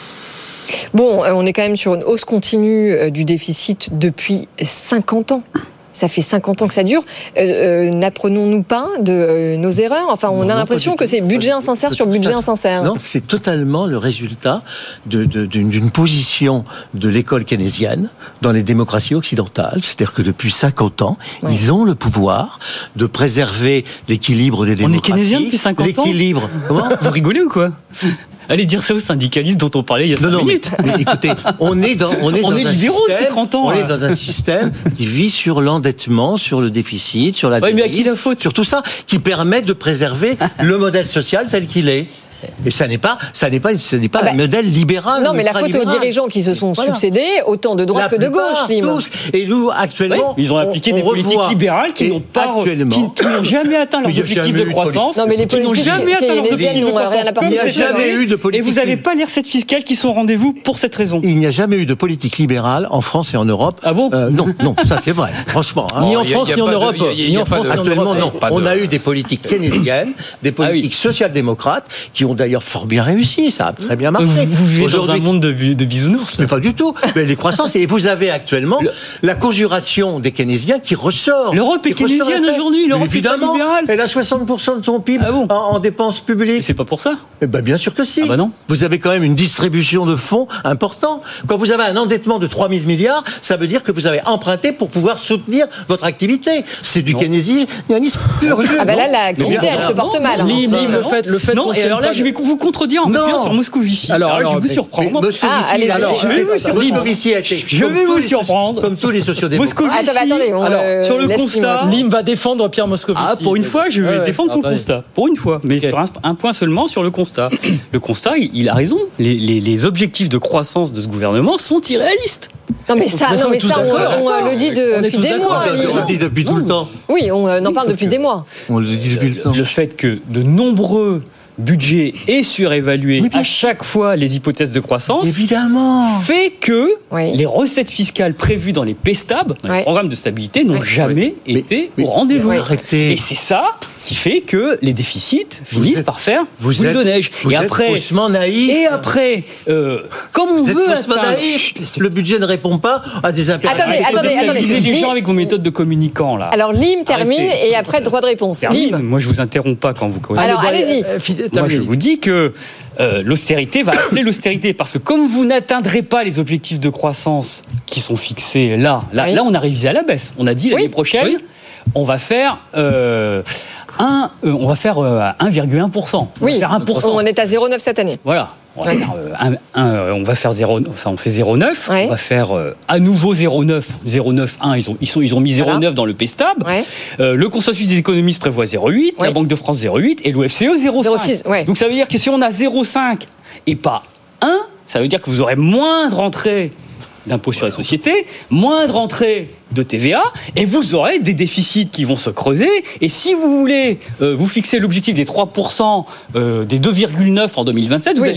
Speaker 4: Bon, on est quand même sur une hausse continue du déficit depuis cinquante ans. Ça fait cinquante ans que ça dure. Euh, euh, n'apprenons-nous pas de euh, nos erreurs ? Enfin, on non, a non, l'impression que c'est budget insincère sur budget insincère.
Speaker 14: Non, c'est totalement le résultat de, de, d'une, d'une position de l'école keynésienne dans les démocraties occidentales. C'est-à-dire que depuis cinquante ans, ouais. ils ont le pouvoir de préserver l'équilibre des démocraties.
Speaker 15: On est keynésien depuis cinquante ans ?
Speaker 14: L'équilibre. Comment ?
Speaker 15: Vous rigolez ou quoi ? Allez dire ça aux syndicalistes dont on parlait il y a cinq
Speaker 14: non, non,
Speaker 15: minutes.
Speaker 14: Mais, mais écoutez, on est dans, on est
Speaker 15: on
Speaker 14: dans
Speaker 15: est
Speaker 14: un
Speaker 15: libéraux
Speaker 14: système,
Speaker 15: depuis trente ans.
Speaker 14: On
Speaker 15: hein.
Speaker 14: est dans un système qui vit sur l'endettement, sur le déficit, sur la
Speaker 15: ouais,
Speaker 14: dérive,
Speaker 15: mais à qui la faute ?
Speaker 14: sur tout ça, qui permet de préserver le modèle social tel qu'il est. Et ça n'est pas, ça n'est pas, ce n'est pas ah ben, un modèle libéral.
Speaker 4: Non, mais la faute aux dirigeants qui se sont voilà. succédés, autant de droite la que de gauche, Lim.
Speaker 14: Tous. Et nous, actuellement,
Speaker 15: oui, ils ont appliqué
Speaker 14: on,
Speaker 15: des
Speaker 14: on
Speaker 15: politiques libérales qui n'ont pas, qui n'ont jamais atteint leurs objectifs de croissance.
Speaker 4: Non, mais les
Speaker 15: politiques qui n'ont jamais atteint leurs objectifs de croissance.
Speaker 14: Il n'y a jamais eu de politique.
Speaker 15: Et vous n'allez pas lire cette fiscale qui sont au rendez-vous pour cette raison.
Speaker 14: Il n'y a jamais eu de politique libérale en France et en Europe.
Speaker 15: Ah bon ?
Speaker 14: Non, non, ça c'est vrai. Franchement,
Speaker 3: ni en France ni en Europe. Ni en France
Speaker 14: actuellement, non. On a eu des politiques keynésiennes, des politiques social-démocrates qui ont d'ailleurs fort bien réussi, ça a très bien marché.
Speaker 15: Vous, vous vivez dans un monde de, de bisounours.
Speaker 14: Mais pas du tout. Mais les croissances, et vous avez actuellement le... la conjuration des keynésiens qui ressort.
Speaker 15: L'Europe est keynésienne aujourd'hui, l'Europe
Speaker 14: évidemment,
Speaker 15: est libérale.
Speaker 14: Elle a soixante pour cent de son P I B ah bon en, en dépenses publiques.
Speaker 15: Mais c'est pas pour ça.
Speaker 14: Eh ben bien sûr que si.
Speaker 15: Ah bah non.
Speaker 14: Vous avez quand même une distribution de fonds important. Quand vous avez un endettement de trois mille milliards, ça veut dire que vous avez emprunté pour pouvoir soutenir votre activité. C'est du keynésianisme pur.
Speaker 4: Ah ben là, la qualité, elle se porte mal.
Speaker 3: Lim, Lim, le fait, le fait.
Speaker 15: Non, et alors là, je vais vous contredire en appuyant sur Moscovici. Alors, alors, je vais vous surprendre.
Speaker 14: Moscovici, alors, Moscovici a été.
Speaker 15: Je vais vous surprendre.
Speaker 14: Comme tous les sociodémocrates.
Speaker 4: Moscovici. Ah, attendez, on
Speaker 3: alors, sur le constat, Lim va défendre Pierre Moscovici.
Speaker 15: Ah, pour une fois, je vais défendre son constat. Pour une fois, mais sur un point seulement sur le constat. Le constat, il a raison. Les, les, les objectifs de croissance de ce gouvernement sont irréalistes.
Speaker 4: Non mais ça, non, mais ça on, on le dit depuis des mois.
Speaker 14: On le dit depuis tout le temps.
Speaker 4: Oui, on en parle depuis des mois.
Speaker 14: On le dit depuis le temps.
Speaker 15: Le fait que de nombreux budget est surévalué à chaque fois les hypothèses de croissance,
Speaker 14: évidemment,
Speaker 15: fait que
Speaker 4: oui.
Speaker 15: les recettes fiscales prévues dans les P S T A B, dans
Speaker 4: oui.
Speaker 15: les programmes de stabilité, n'ont oui. jamais oui. été
Speaker 14: mais,
Speaker 15: au rendez-vous.
Speaker 14: Mais, arrêtez.
Speaker 15: Et c'est ça qui fait que les déficits
Speaker 14: vous
Speaker 15: finissent
Speaker 14: êtes,
Speaker 15: par faire
Speaker 14: vous
Speaker 15: boule
Speaker 14: êtes,
Speaker 15: de neige.
Speaker 14: Vous
Speaker 15: et
Speaker 14: êtes
Speaker 15: après,
Speaker 14: faussement naïf.
Speaker 15: Et après, euh, comme on
Speaker 14: vous
Speaker 15: veut
Speaker 14: êtes faussement
Speaker 15: atteindre...
Speaker 14: naïf. Le budget ne répond pas à des impératifs.
Speaker 4: Attendez, attendez, attendez.
Speaker 15: Vous les gens avec vos méthodes de communicants là.
Speaker 4: Alors Lim termine Arrêtez. Et après droit de réponse.
Speaker 15: Termine. Lim. Moi je vous interromps pas quand vous.
Speaker 4: Alors allez-y.
Speaker 15: Moi je vous dis que euh, l'austérité va appeler l'austérité parce que comme vous n'atteindrez pas les objectifs de croissance qui sont fixés là, là,
Speaker 4: oui.
Speaker 15: là on a révisé à la baisse. On a dit l'année oui. prochaine, oui. on va faire. Euh, Un, euh, on va faire euh, un virgule un pour cent. On
Speaker 4: oui,
Speaker 15: va faire un pour cent.
Speaker 4: On est à zéro virgule neuf cette année.
Speaker 15: Voilà. On va,
Speaker 4: oui.
Speaker 15: faire, euh, un, un, euh, on va faire zéro, enfin on fait zéro virgule neuf.
Speaker 4: Oui.
Speaker 15: On va faire euh, à nouveau zéro virgule neuf. zéro virgule neuf un. Ils ont, ils sont, ils ont mis zéro virgule neuf voilà. dans le P S T A B.
Speaker 4: Oui.
Speaker 15: Euh, le consensus des économistes prévoit zéro virgule huit. Oui. La Banque de France zéro virgule huit et l'O F C E zéro virgule cinq.
Speaker 4: Oui.
Speaker 15: Donc ça veut dire que si on a zéro virgule cinq et pas un, ça veut dire que vous aurez moins de rentrées d'impôt sur les sociétés, moins de rentrées de T V A, et vous aurez des déficits qui vont se creuser. Et si vous voulez euh, vous fixer l'objectif des trois pour cent, euh, des deux virgule neuf en deux mille vingt-sept, oui. vous allez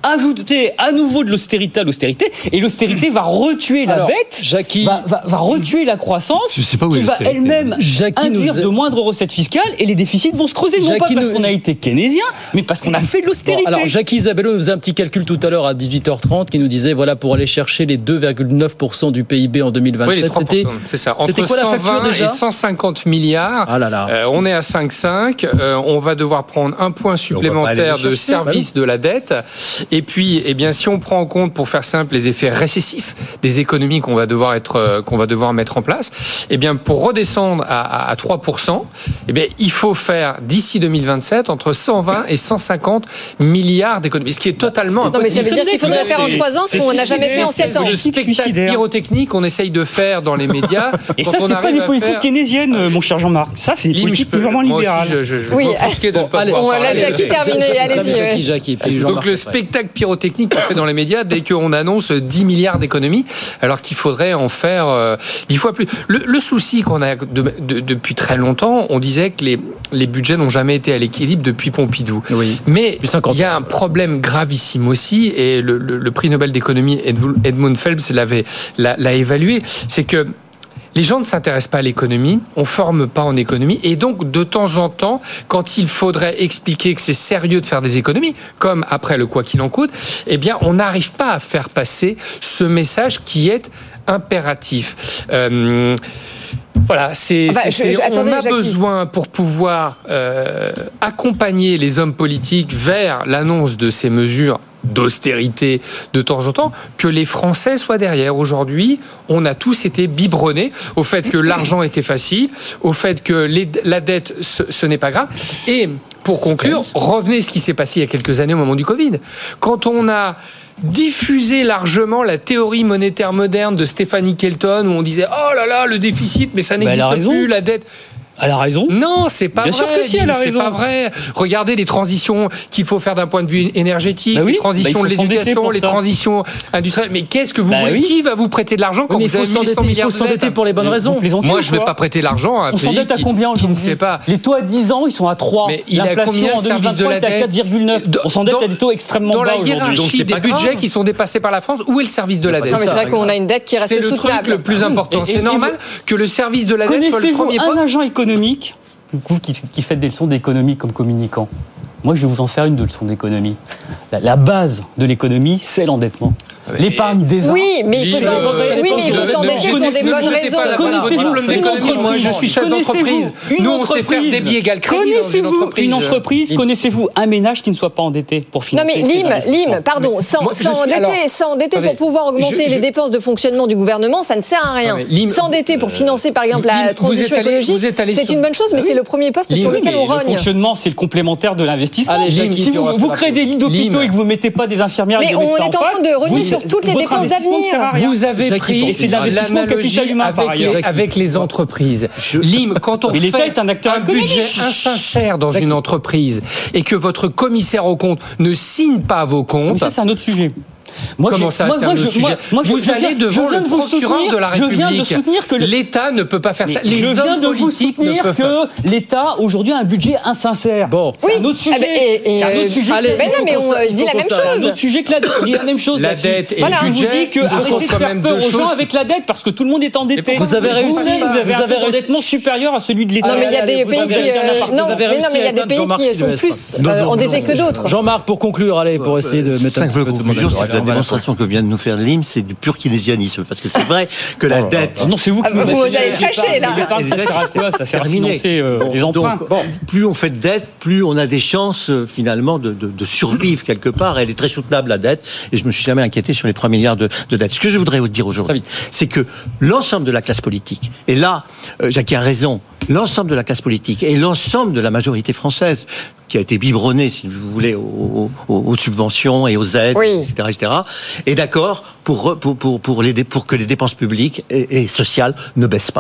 Speaker 15: ajouter à nouveau de l'austérité à l'austérité, et l'austérité va retuer la
Speaker 3: Alors,
Speaker 15: dette,
Speaker 3: Jackie,
Speaker 15: va, va, va retuer la croissance,
Speaker 12: Je sais pas où
Speaker 15: qui
Speaker 12: est
Speaker 15: va
Speaker 12: l'austérité.
Speaker 15: elle-même
Speaker 3: Jackie
Speaker 15: induire
Speaker 3: nous-
Speaker 15: de moindres recettes fiscales, et les déficits vont se creuser, non
Speaker 3: Jackie
Speaker 15: pas parce
Speaker 3: nous-
Speaker 15: qu'on a été keynésien, mais parce qu'on a fait de l'austérité.
Speaker 3: Bon, alors, Jackie Isabello nous faisait un petit calcul tout à l'heure à dix-huit heures trente qui nous disait, voilà, pour aller chercher les deux virgule neuf pour cent du P I B en deux mille vingt-sept,
Speaker 16: Oui, les trois pour cent,
Speaker 3: c'était,
Speaker 16: c'est ça. Entre
Speaker 3: c'était quoi la facture
Speaker 16: cent vingt
Speaker 3: déjà
Speaker 16: et cent cinquante milliards.
Speaker 3: Ah là là.
Speaker 16: Euh, on est à cinq virgule cinq. Euh, on va devoir prendre un point supplémentaire de service de la dette. Et puis, eh bien, si on prend en compte, pour faire simple, les effets récessifs des économies qu'on va devoir être, euh, qu'on va devoir mettre en place, eh bien, pour redescendre à, à, à trois pour cent, eh bien, il faut faire d'ici deux mille vingt-sept entre cent vingt et cent cinquante milliards d'économies, ce qui est totalement
Speaker 4: Non, mais
Speaker 16: impossible.
Speaker 4: ça veut dire qu'il faudrait faire en trois ans ce qu'on n'a jamais fait en sept ans.
Speaker 16: Le spectacle pyrotechnique qu'on essaye de faire dans les médias.
Speaker 15: Et
Speaker 16: quand
Speaker 15: ça,
Speaker 16: on
Speaker 15: c'est pas
Speaker 16: arrive
Speaker 15: des
Speaker 16: à
Speaker 15: politiques
Speaker 16: faire-
Speaker 15: keynésiennes, euh, mon cher Jean-Marc. Ça, c'est des
Speaker 16: Lim,
Speaker 15: politiques
Speaker 16: je peux-
Speaker 15: purement
Speaker 16: moi aussi,
Speaker 15: libérales.
Speaker 16: je, je, je
Speaker 4: Oui,
Speaker 16: veux m'offusquer de ne pas
Speaker 3: allez,
Speaker 16: pouvoir
Speaker 4: on
Speaker 16: parler.
Speaker 4: laisse Jackie terminer, allez-y.
Speaker 3: Jackie,
Speaker 4: ouais.
Speaker 3: Jackie, et puis
Speaker 16: Donc
Speaker 3: Jean-Marc
Speaker 16: le
Speaker 3: après.
Speaker 16: spectacle pyrotechnique qu'on fait dans les médias dès qu'on annonce dix milliards d'économies, alors qu'il faudrait en faire euh, dix fois plus. Le, le souci qu'on a de, de, depuis très longtemps, on disait que les, les budgets n'ont jamais été à l'équilibre depuis Pompidou.
Speaker 3: Oui.
Speaker 16: Mais
Speaker 3: Depuis cinquante
Speaker 16: il y a un problème gravissime aussi, et le, le, le prix Nobel d'économie Edmund Edmund Phelps l'avait, l'a, l'a évalué, c'est que les gens ne s'intéressent pas à l'économie, on forme pas en économie, et donc de temps en temps, quand il faudrait expliquer que c'est sérieux de faire des économies, comme après le quoi qu'il en coûte, eh bien on n'arrive pas à faire passer ce message qui est impératif. Euh, Voilà, c'est,
Speaker 4: Ah bah,
Speaker 16: c'est,
Speaker 4: je-
Speaker 16: c'est-
Speaker 4: je-
Speaker 16: on
Speaker 4: attendez,
Speaker 16: a
Speaker 4: Jackie.
Speaker 16: besoin pour pouvoir euh, accompagner les hommes politiques vers l'annonce de ces mesures d'austérité de temps en temps, que les Français soient derrière. Aujourd'hui, on a tous été biberonnés au fait que l'argent était facile, au fait que les- la dette, ce, ce n'est pas grave. Et pour conclure, revenez à ce qui s'est passé il y a quelques années au moment du Covid. Quand on a diffusé largement la théorie monétaire moderne de Stephanie Kelton, où on disait « Oh là là, le déficit, mais ça
Speaker 15: Bah, elle a
Speaker 16: n'existe
Speaker 15: raison.
Speaker 16: plus, la dette ».
Speaker 15: Elle a raison.
Speaker 16: Non, c'est pas
Speaker 15: Bien
Speaker 16: vrai.
Speaker 15: sûr que si, elle a
Speaker 16: c'est
Speaker 15: raison.
Speaker 16: pas vrai. Regardez les transitions qu'il faut faire d'un point de vue énergétique,
Speaker 15: Bah oui,
Speaker 16: les transitions
Speaker 15: bah, il
Speaker 16: de
Speaker 15: faut s'endetter
Speaker 16: l'éducation,
Speaker 15: pour
Speaker 16: les
Speaker 15: ça.
Speaker 16: transitions industrielles. Mais qu'est-ce que vous
Speaker 15: Bah
Speaker 16: voulez
Speaker 15: oui.
Speaker 16: Qui va vous prêter de l'argent quand
Speaker 3: Oui, mais
Speaker 16: vous
Speaker 3: il
Speaker 16: avez
Speaker 3: faut
Speaker 16: mille cent
Speaker 3: s'endetter, il
Speaker 16: milliards
Speaker 3: faut
Speaker 16: de
Speaker 3: s'endetter
Speaker 16: dettes
Speaker 3: pour les bonnes raisons.
Speaker 15: Vous plaisantez
Speaker 16: Moi,
Speaker 15: ou
Speaker 16: je ne vais
Speaker 15: quoi
Speaker 16: pas prêter l'argent à un
Speaker 15: On
Speaker 16: pays
Speaker 15: s'endette à
Speaker 16: qui,
Speaker 15: combien
Speaker 16: qui ne
Speaker 15: aujourd'hui
Speaker 16: sait pas.
Speaker 15: Les taux à dix ans, ils sont à trois.
Speaker 16: Mais il a
Speaker 15: L'inflation
Speaker 16: combien le
Speaker 15: en
Speaker 16: service de
Speaker 15: deux mille vingt-trois
Speaker 16: la
Speaker 15: est à
Speaker 16: dette
Speaker 15: quatre virgule neuf. On s'endette à des taux extrêmement
Speaker 16: Dans
Speaker 15: bas
Speaker 16: la
Speaker 15: aujourd'hui.
Speaker 16: hiérarchie
Speaker 15: Donc c'est
Speaker 16: des
Speaker 15: pas
Speaker 16: budgets
Speaker 15: grave.
Speaker 16: qui sont dépassés par la France, où est le service de la dette
Speaker 4: Non, mais c'est vrai qu'on a une dette qui reste
Speaker 16: C'est le truc
Speaker 4: soutenable.
Speaker 16: le plus important.
Speaker 15: Et- et-
Speaker 16: C'est
Speaker 15: et
Speaker 16: normal que le service de la dette soit le
Speaker 15: Connaissez-vous
Speaker 16: premier
Speaker 15: un
Speaker 16: poste.
Speaker 15: agent économique, vous qui, qui faites des leçons d'économie comme communicant? Moi, je vais vous en faire une de leçon d'économie. La, la base de l'économie, c'est l'endettement. L'épargne des uns.
Speaker 4: Oui, mais il faut
Speaker 16: Lise,
Speaker 4: s'en-
Speaker 16: euh,
Speaker 4: oui, mais il faut
Speaker 16: ne-
Speaker 4: s'endetter
Speaker 16: ne-
Speaker 4: pour
Speaker 16: ne-
Speaker 4: des
Speaker 16: ne
Speaker 4: bonnes
Speaker 16: jetez
Speaker 4: raisons.
Speaker 16: pas la balle dans votre
Speaker 15: Connaissez-vous
Speaker 16: problème
Speaker 15: une
Speaker 16: d'économie. Moi, je
Speaker 15: entreprise
Speaker 16: suis chef d'entreprise.
Speaker 15: Connaissez-vous une
Speaker 16: Nous, on sait faire
Speaker 15: entreprise
Speaker 16: débit égal crédit dans une
Speaker 15: Connaissez-vous
Speaker 16: entreprise.
Speaker 15: une entreprise Connaissez-vous un ménage qui ne soit pas endetté pour
Speaker 4: Non
Speaker 15: financer
Speaker 4: mais
Speaker 15: ses
Speaker 4: Lim,
Speaker 15: investissements?
Speaker 4: Lim, pardon, sans,
Speaker 16: moi, je
Speaker 4: sans
Speaker 16: suis-
Speaker 4: endetter,
Speaker 16: alors,
Speaker 4: sans endetter
Speaker 16: attendez,
Speaker 4: pour pouvoir augmenter
Speaker 16: je-
Speaker 4: les
Speaker 16: je-
Speaker 4: dépenses de fonctionnement du gouvernement, ça ne sert à rien.
Speaker 16: Non, mais Lim,
Speaker 4: S'endetter pour financer par exemple
Speaker 16: Lim,
Speaker 4: la
Speaker 16: vous
Speaker 4: transition
Speaker 16: êtes allé-
Speaker 4: écologique,
Speaker 16: vous êtes allé
Speaker 4: c'est
Speaker 16: sur-
Speaker 4: une bonne chose, mais
Speaker 16: Ah
Speaker 4: c'est
Speaker 16: oui.
Speaker 4: le premier poste
Speaker 16: Lim,
Speaker 4: sur
Speaker 16: oui,
Speaker 4: lequel
Speaker 15: Mais
Speaker 4: on
Speaker 15: le
Speaker 4: rogne.
Speaker 15: fonctionnement, c'est le complémentaire de l'investissement.
Speaker 16: Allez, Lim,
Speaker 15: si
Speaker 16: qui
Speaker 15: vous,
Speaker 16: aura fait
Speaker 15: vous
Speaker 16: la
Speaker 15: créez des
Speaker 16: faute
Speaker 15: lits d'hôpitaux
Speaker 16: Lim.
Speaker 15: et que vous mettez pas des infirmières et
Speaker 4: Mais
Speaker 15: des
Speaker 4: on
Speaker 15: médecins
Speaker 4: est en
Speaker 15: en
Speaker 4: train
Speaker 15: face,
Speaker 4: de rogner
Speaker 15: vous-
Speaker 4: sur toutes les
Speaker 15: votre
Speaker 4: dépenses
Speaker 15: investissement ne sert à
Speaker 4: d'avenir.
Speaker 15: rien.
Speaker 16: Vous avez
Speaker 3: Jackie,
Speaker 16: pris
Speaker 15: et c'est l'investissement
Speaker 16: l'analogie
Speaker 15: capital humain, par
Speaker 16: avec,
Speaker 15: ailleurs.
Speaker 16: les, avec les entreprises. Lim, quand on
Speaker 15: Mais l'État
Speaker 16: fait
Speaker 15: est un acteur économique.
Speaker 16: budget insincère dans une entreprise et que votre commissaire aux comptes ne signe pas vos
Speaker 15: Oui,
Speaker 16: comptes,
Speaker 15: ça, c'est un autre sujet. Moi,
Speaker 16: comment
Speaker 15: j'ai-
Speaker 16: ça,
Speaker 15: moi-
Speaker 16: c'est
Speaker 15: moi,
Speaker 16: un
Speaker 15: je-
Speaker 16: autre sujet
Speaker 15: moi- moi, je-
Speaker 16: Vous
Speaker 15: je viens-
Speaker 16: allez
Speaker 15: je
Speaker 16: devant
Speaker 15: viens
Speaker 16: le
Speaker 15: de vous
Speaker 16: procureur
Speaker 15: soutenir-
Speaker 16: de la
Speaker 15: je viens de
Speaker 16: République.
Speaker 15: soutenir que le-
Speaker 16: L'État ne peut pas faire ça.
Speaker 15: Mais
Speaker 16: Les
Speaker 15: je viens
Speaker 16: hommes
Speaker 15: de vous
Speaker 16: politiques ne
Speaker 15: soutenir
Speaker 16: peuvent pas.
Speaker 15: que l'État aujourd'hui a un budget insincère.
Speaker 3: Bon,
Speaker 15: c'est
Speaker 4: Oui.
Speaker 15: un autre sujet.
Speaker 4: Ah ben, et- et,
Speaker 15: c'est un
Speaker 4: euh,
Speaker 15: autre sujet.
Speaker 3: allez,
Speaker 15: que-
Speaker 4: Mais
Speaker 3: il
Speaker 4: non,
Speaker 3: faut
Speaker 4: mais
Speaker 3: qu'on
Speaker 4: on
Speaker 3: s'a-
Speaker 4: euh,
Speaker 3: il
Speaker 4: dit
Speaker 3: faut
Speaker 4: la
Speaker 3: qu'on
Speaker 4: même
Speaker 3: s'a-
Speaker 15: C'est un
Speaker 4: chose.
Speaker 15: autre sujet que la dette. On dit la même chose.
Speaker 16: La
Speaker 15: là-dessus.
Speaker 16: dette et
Speaker 4: Voilà.
Speaker 16: le
Speaker 15: Je vous
Speaker 16: budget,
Speaker 15: dis que
Speaker 16: ce sont
Speaker 15: arrêtez de
Speaker 16: quand
Speaker 15: faire
Speaker 16: même
Speaker 15: peur
Speaker 16: deux
Speaker 15: aux gens
Speaker 16: choses.
Speaker 15: avec la dette parce que tout le monde est endetté.
Speaker 3: Vous avez réussi,
Speaker 15: Vous, vous avez
Speaker 3: vous
Speaker 15: un
Speaker 3: avez
Speaker 15: taux
Speaker 3: réussi.
Speaker 15: d'endettement supérieur à celui de l'État.
Speaker 4: Non mais il y a
Speaker 3: Allez,
Speaker 4: des
Speaker 3: vous
Speaker 4: pays
Speaker 3: avez
Speaker 4: qui
Speaker 3: réussi à
Speaker 4: euh,
Speaker 3: part- vous
Speaker 4: non,
Speaker 3: avez
Speaker 4: mais
Speaker 3: réussi
Speaker 4: non, mais il y
Speaker 3: à
Speaker 4: a des
Speaker 3: atteindre
Speaker 4: pays
Speaker 3: Jean-Marc
Speaker 4: qui sont
Speaker 3: Sylvestre.
Speaker 4: plus
Speaker 12: Non,
Speaker 4: euh,
Speaker 12: non,
Speaker 4: endettés
Speaker 12: non,
Speaker 4: que
Speaker 12: non,
Speaker 4: d'autres.
Speaker 3: Jean-Marc, pour conclure, allez, pour essayer de mettre un
Speaker 17: Simple
Speaker 3: petit peu tout le monde
Speaker 17: conclusion,
Speaker 3: d'accord.
Speaker 17: c'est que la
Speaker 3: On va
Speaker 17: démonstration que vient de nous faire Lim, c'est du pur keynésianisme. Parce que c'est vrai que la dette.
Speaker 15: Non, c'est vous qui
Speaker 4: Ah,
Speaker 15: me
Speaker 4: vous
Speaker 15: mettez
Speaker 4: allez
Speaker 15: les
Speaker 4: fâcher,
Speaker 15: épargnes.
Speaker 4: là.
Speaker 15: L'épargne, ça sert à quoi? Ça sert à
Speaker 17: Terminé.
Speaker 15: financer euh,
Speaker 17: Bon,
Speaker 15: les emprunts.
Speaker 17: donc, plus on fait de dette, plus on a des chances euh, finalement de, de, de survivre quelque part. Elle est très soutenable la dette, et je me suis jamais inquiété sur les trois milliards de, de dettes. Ce que je voudrais vous dire aujourd'hui, c'est que l'ensemble de la classe politique, et là, euh, Jackie a raison, l'ensemble de la classe politique et l'ensemble de la majorité française, qui a été biberonnée, si vous voulez, aux, aux, aux subventions et aux aides,
Speaker 4: Oui.
Speaker 17: et cetera, et cetera, est d'accord pour, pour, pour, pour, les, dé- pour que les dépenses publiques et, et sociales ne baissent pas.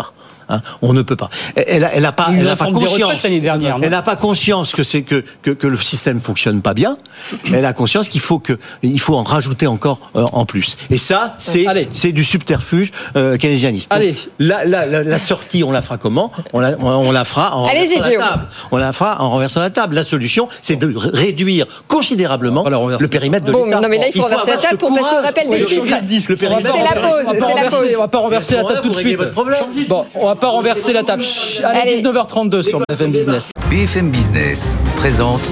Speaker 17: Hein, on ne peut pas. Elle, elle a pas, elle a pas conscience.
Speaker 15: L'année dernière,
Speaker 17: elle n'a pas conscience que c'est que, que que le système fonctionne pas bien. Elle a conscience qu'il faut que il faut en rajouter encore euh, en plus. Et ça, c'est
Speaker 3: Allez.
Speaker 17: c'est du subterfuge euh, keynésianiste. Donc,
Speaker 3: Allez.
Speaker 17: La, la, la, la sortie, on la fera comment on la, on la fera en
Speaker 4: Allez-y,
Speaker 17: renversant la
Speaker 4: Guillaume.
Speaker 17: table. On la fera en renversant la table. La solution, c'est de réduire considérablement le périmètre de
Speaker 4: Bon,
Speaker 17: l'État.
Speaker 4: non, mais là, il faut renverser la
Speaker 17: avoir
Speaker 4: table
Speaker 17: ce
Speaker 4: pour passer au
Speaker 17: courage
Speaker 4: rappel
Speaker 17: pour
Speaker 4: des
Speaker 17: le
Speaker 4: titres.
Speaker 17: journaliste, le
Speaker 4: C'est
Speaker 17: périmètre.
Speaker 4: la pause,
Speaker 3: On va pas
Speaker 4: c'est la
Speaker 3: renverser-
Speaker 4: pause.
Speaker 3: On va pas renverser la table tout de suite. Bon, on va pas renverser la table. Chut, allez,
Speaker 4: Allez.
Speaker 3: dix-neuf heures trente-deux sur B F M Business.
Speaker 2: B F M Business présente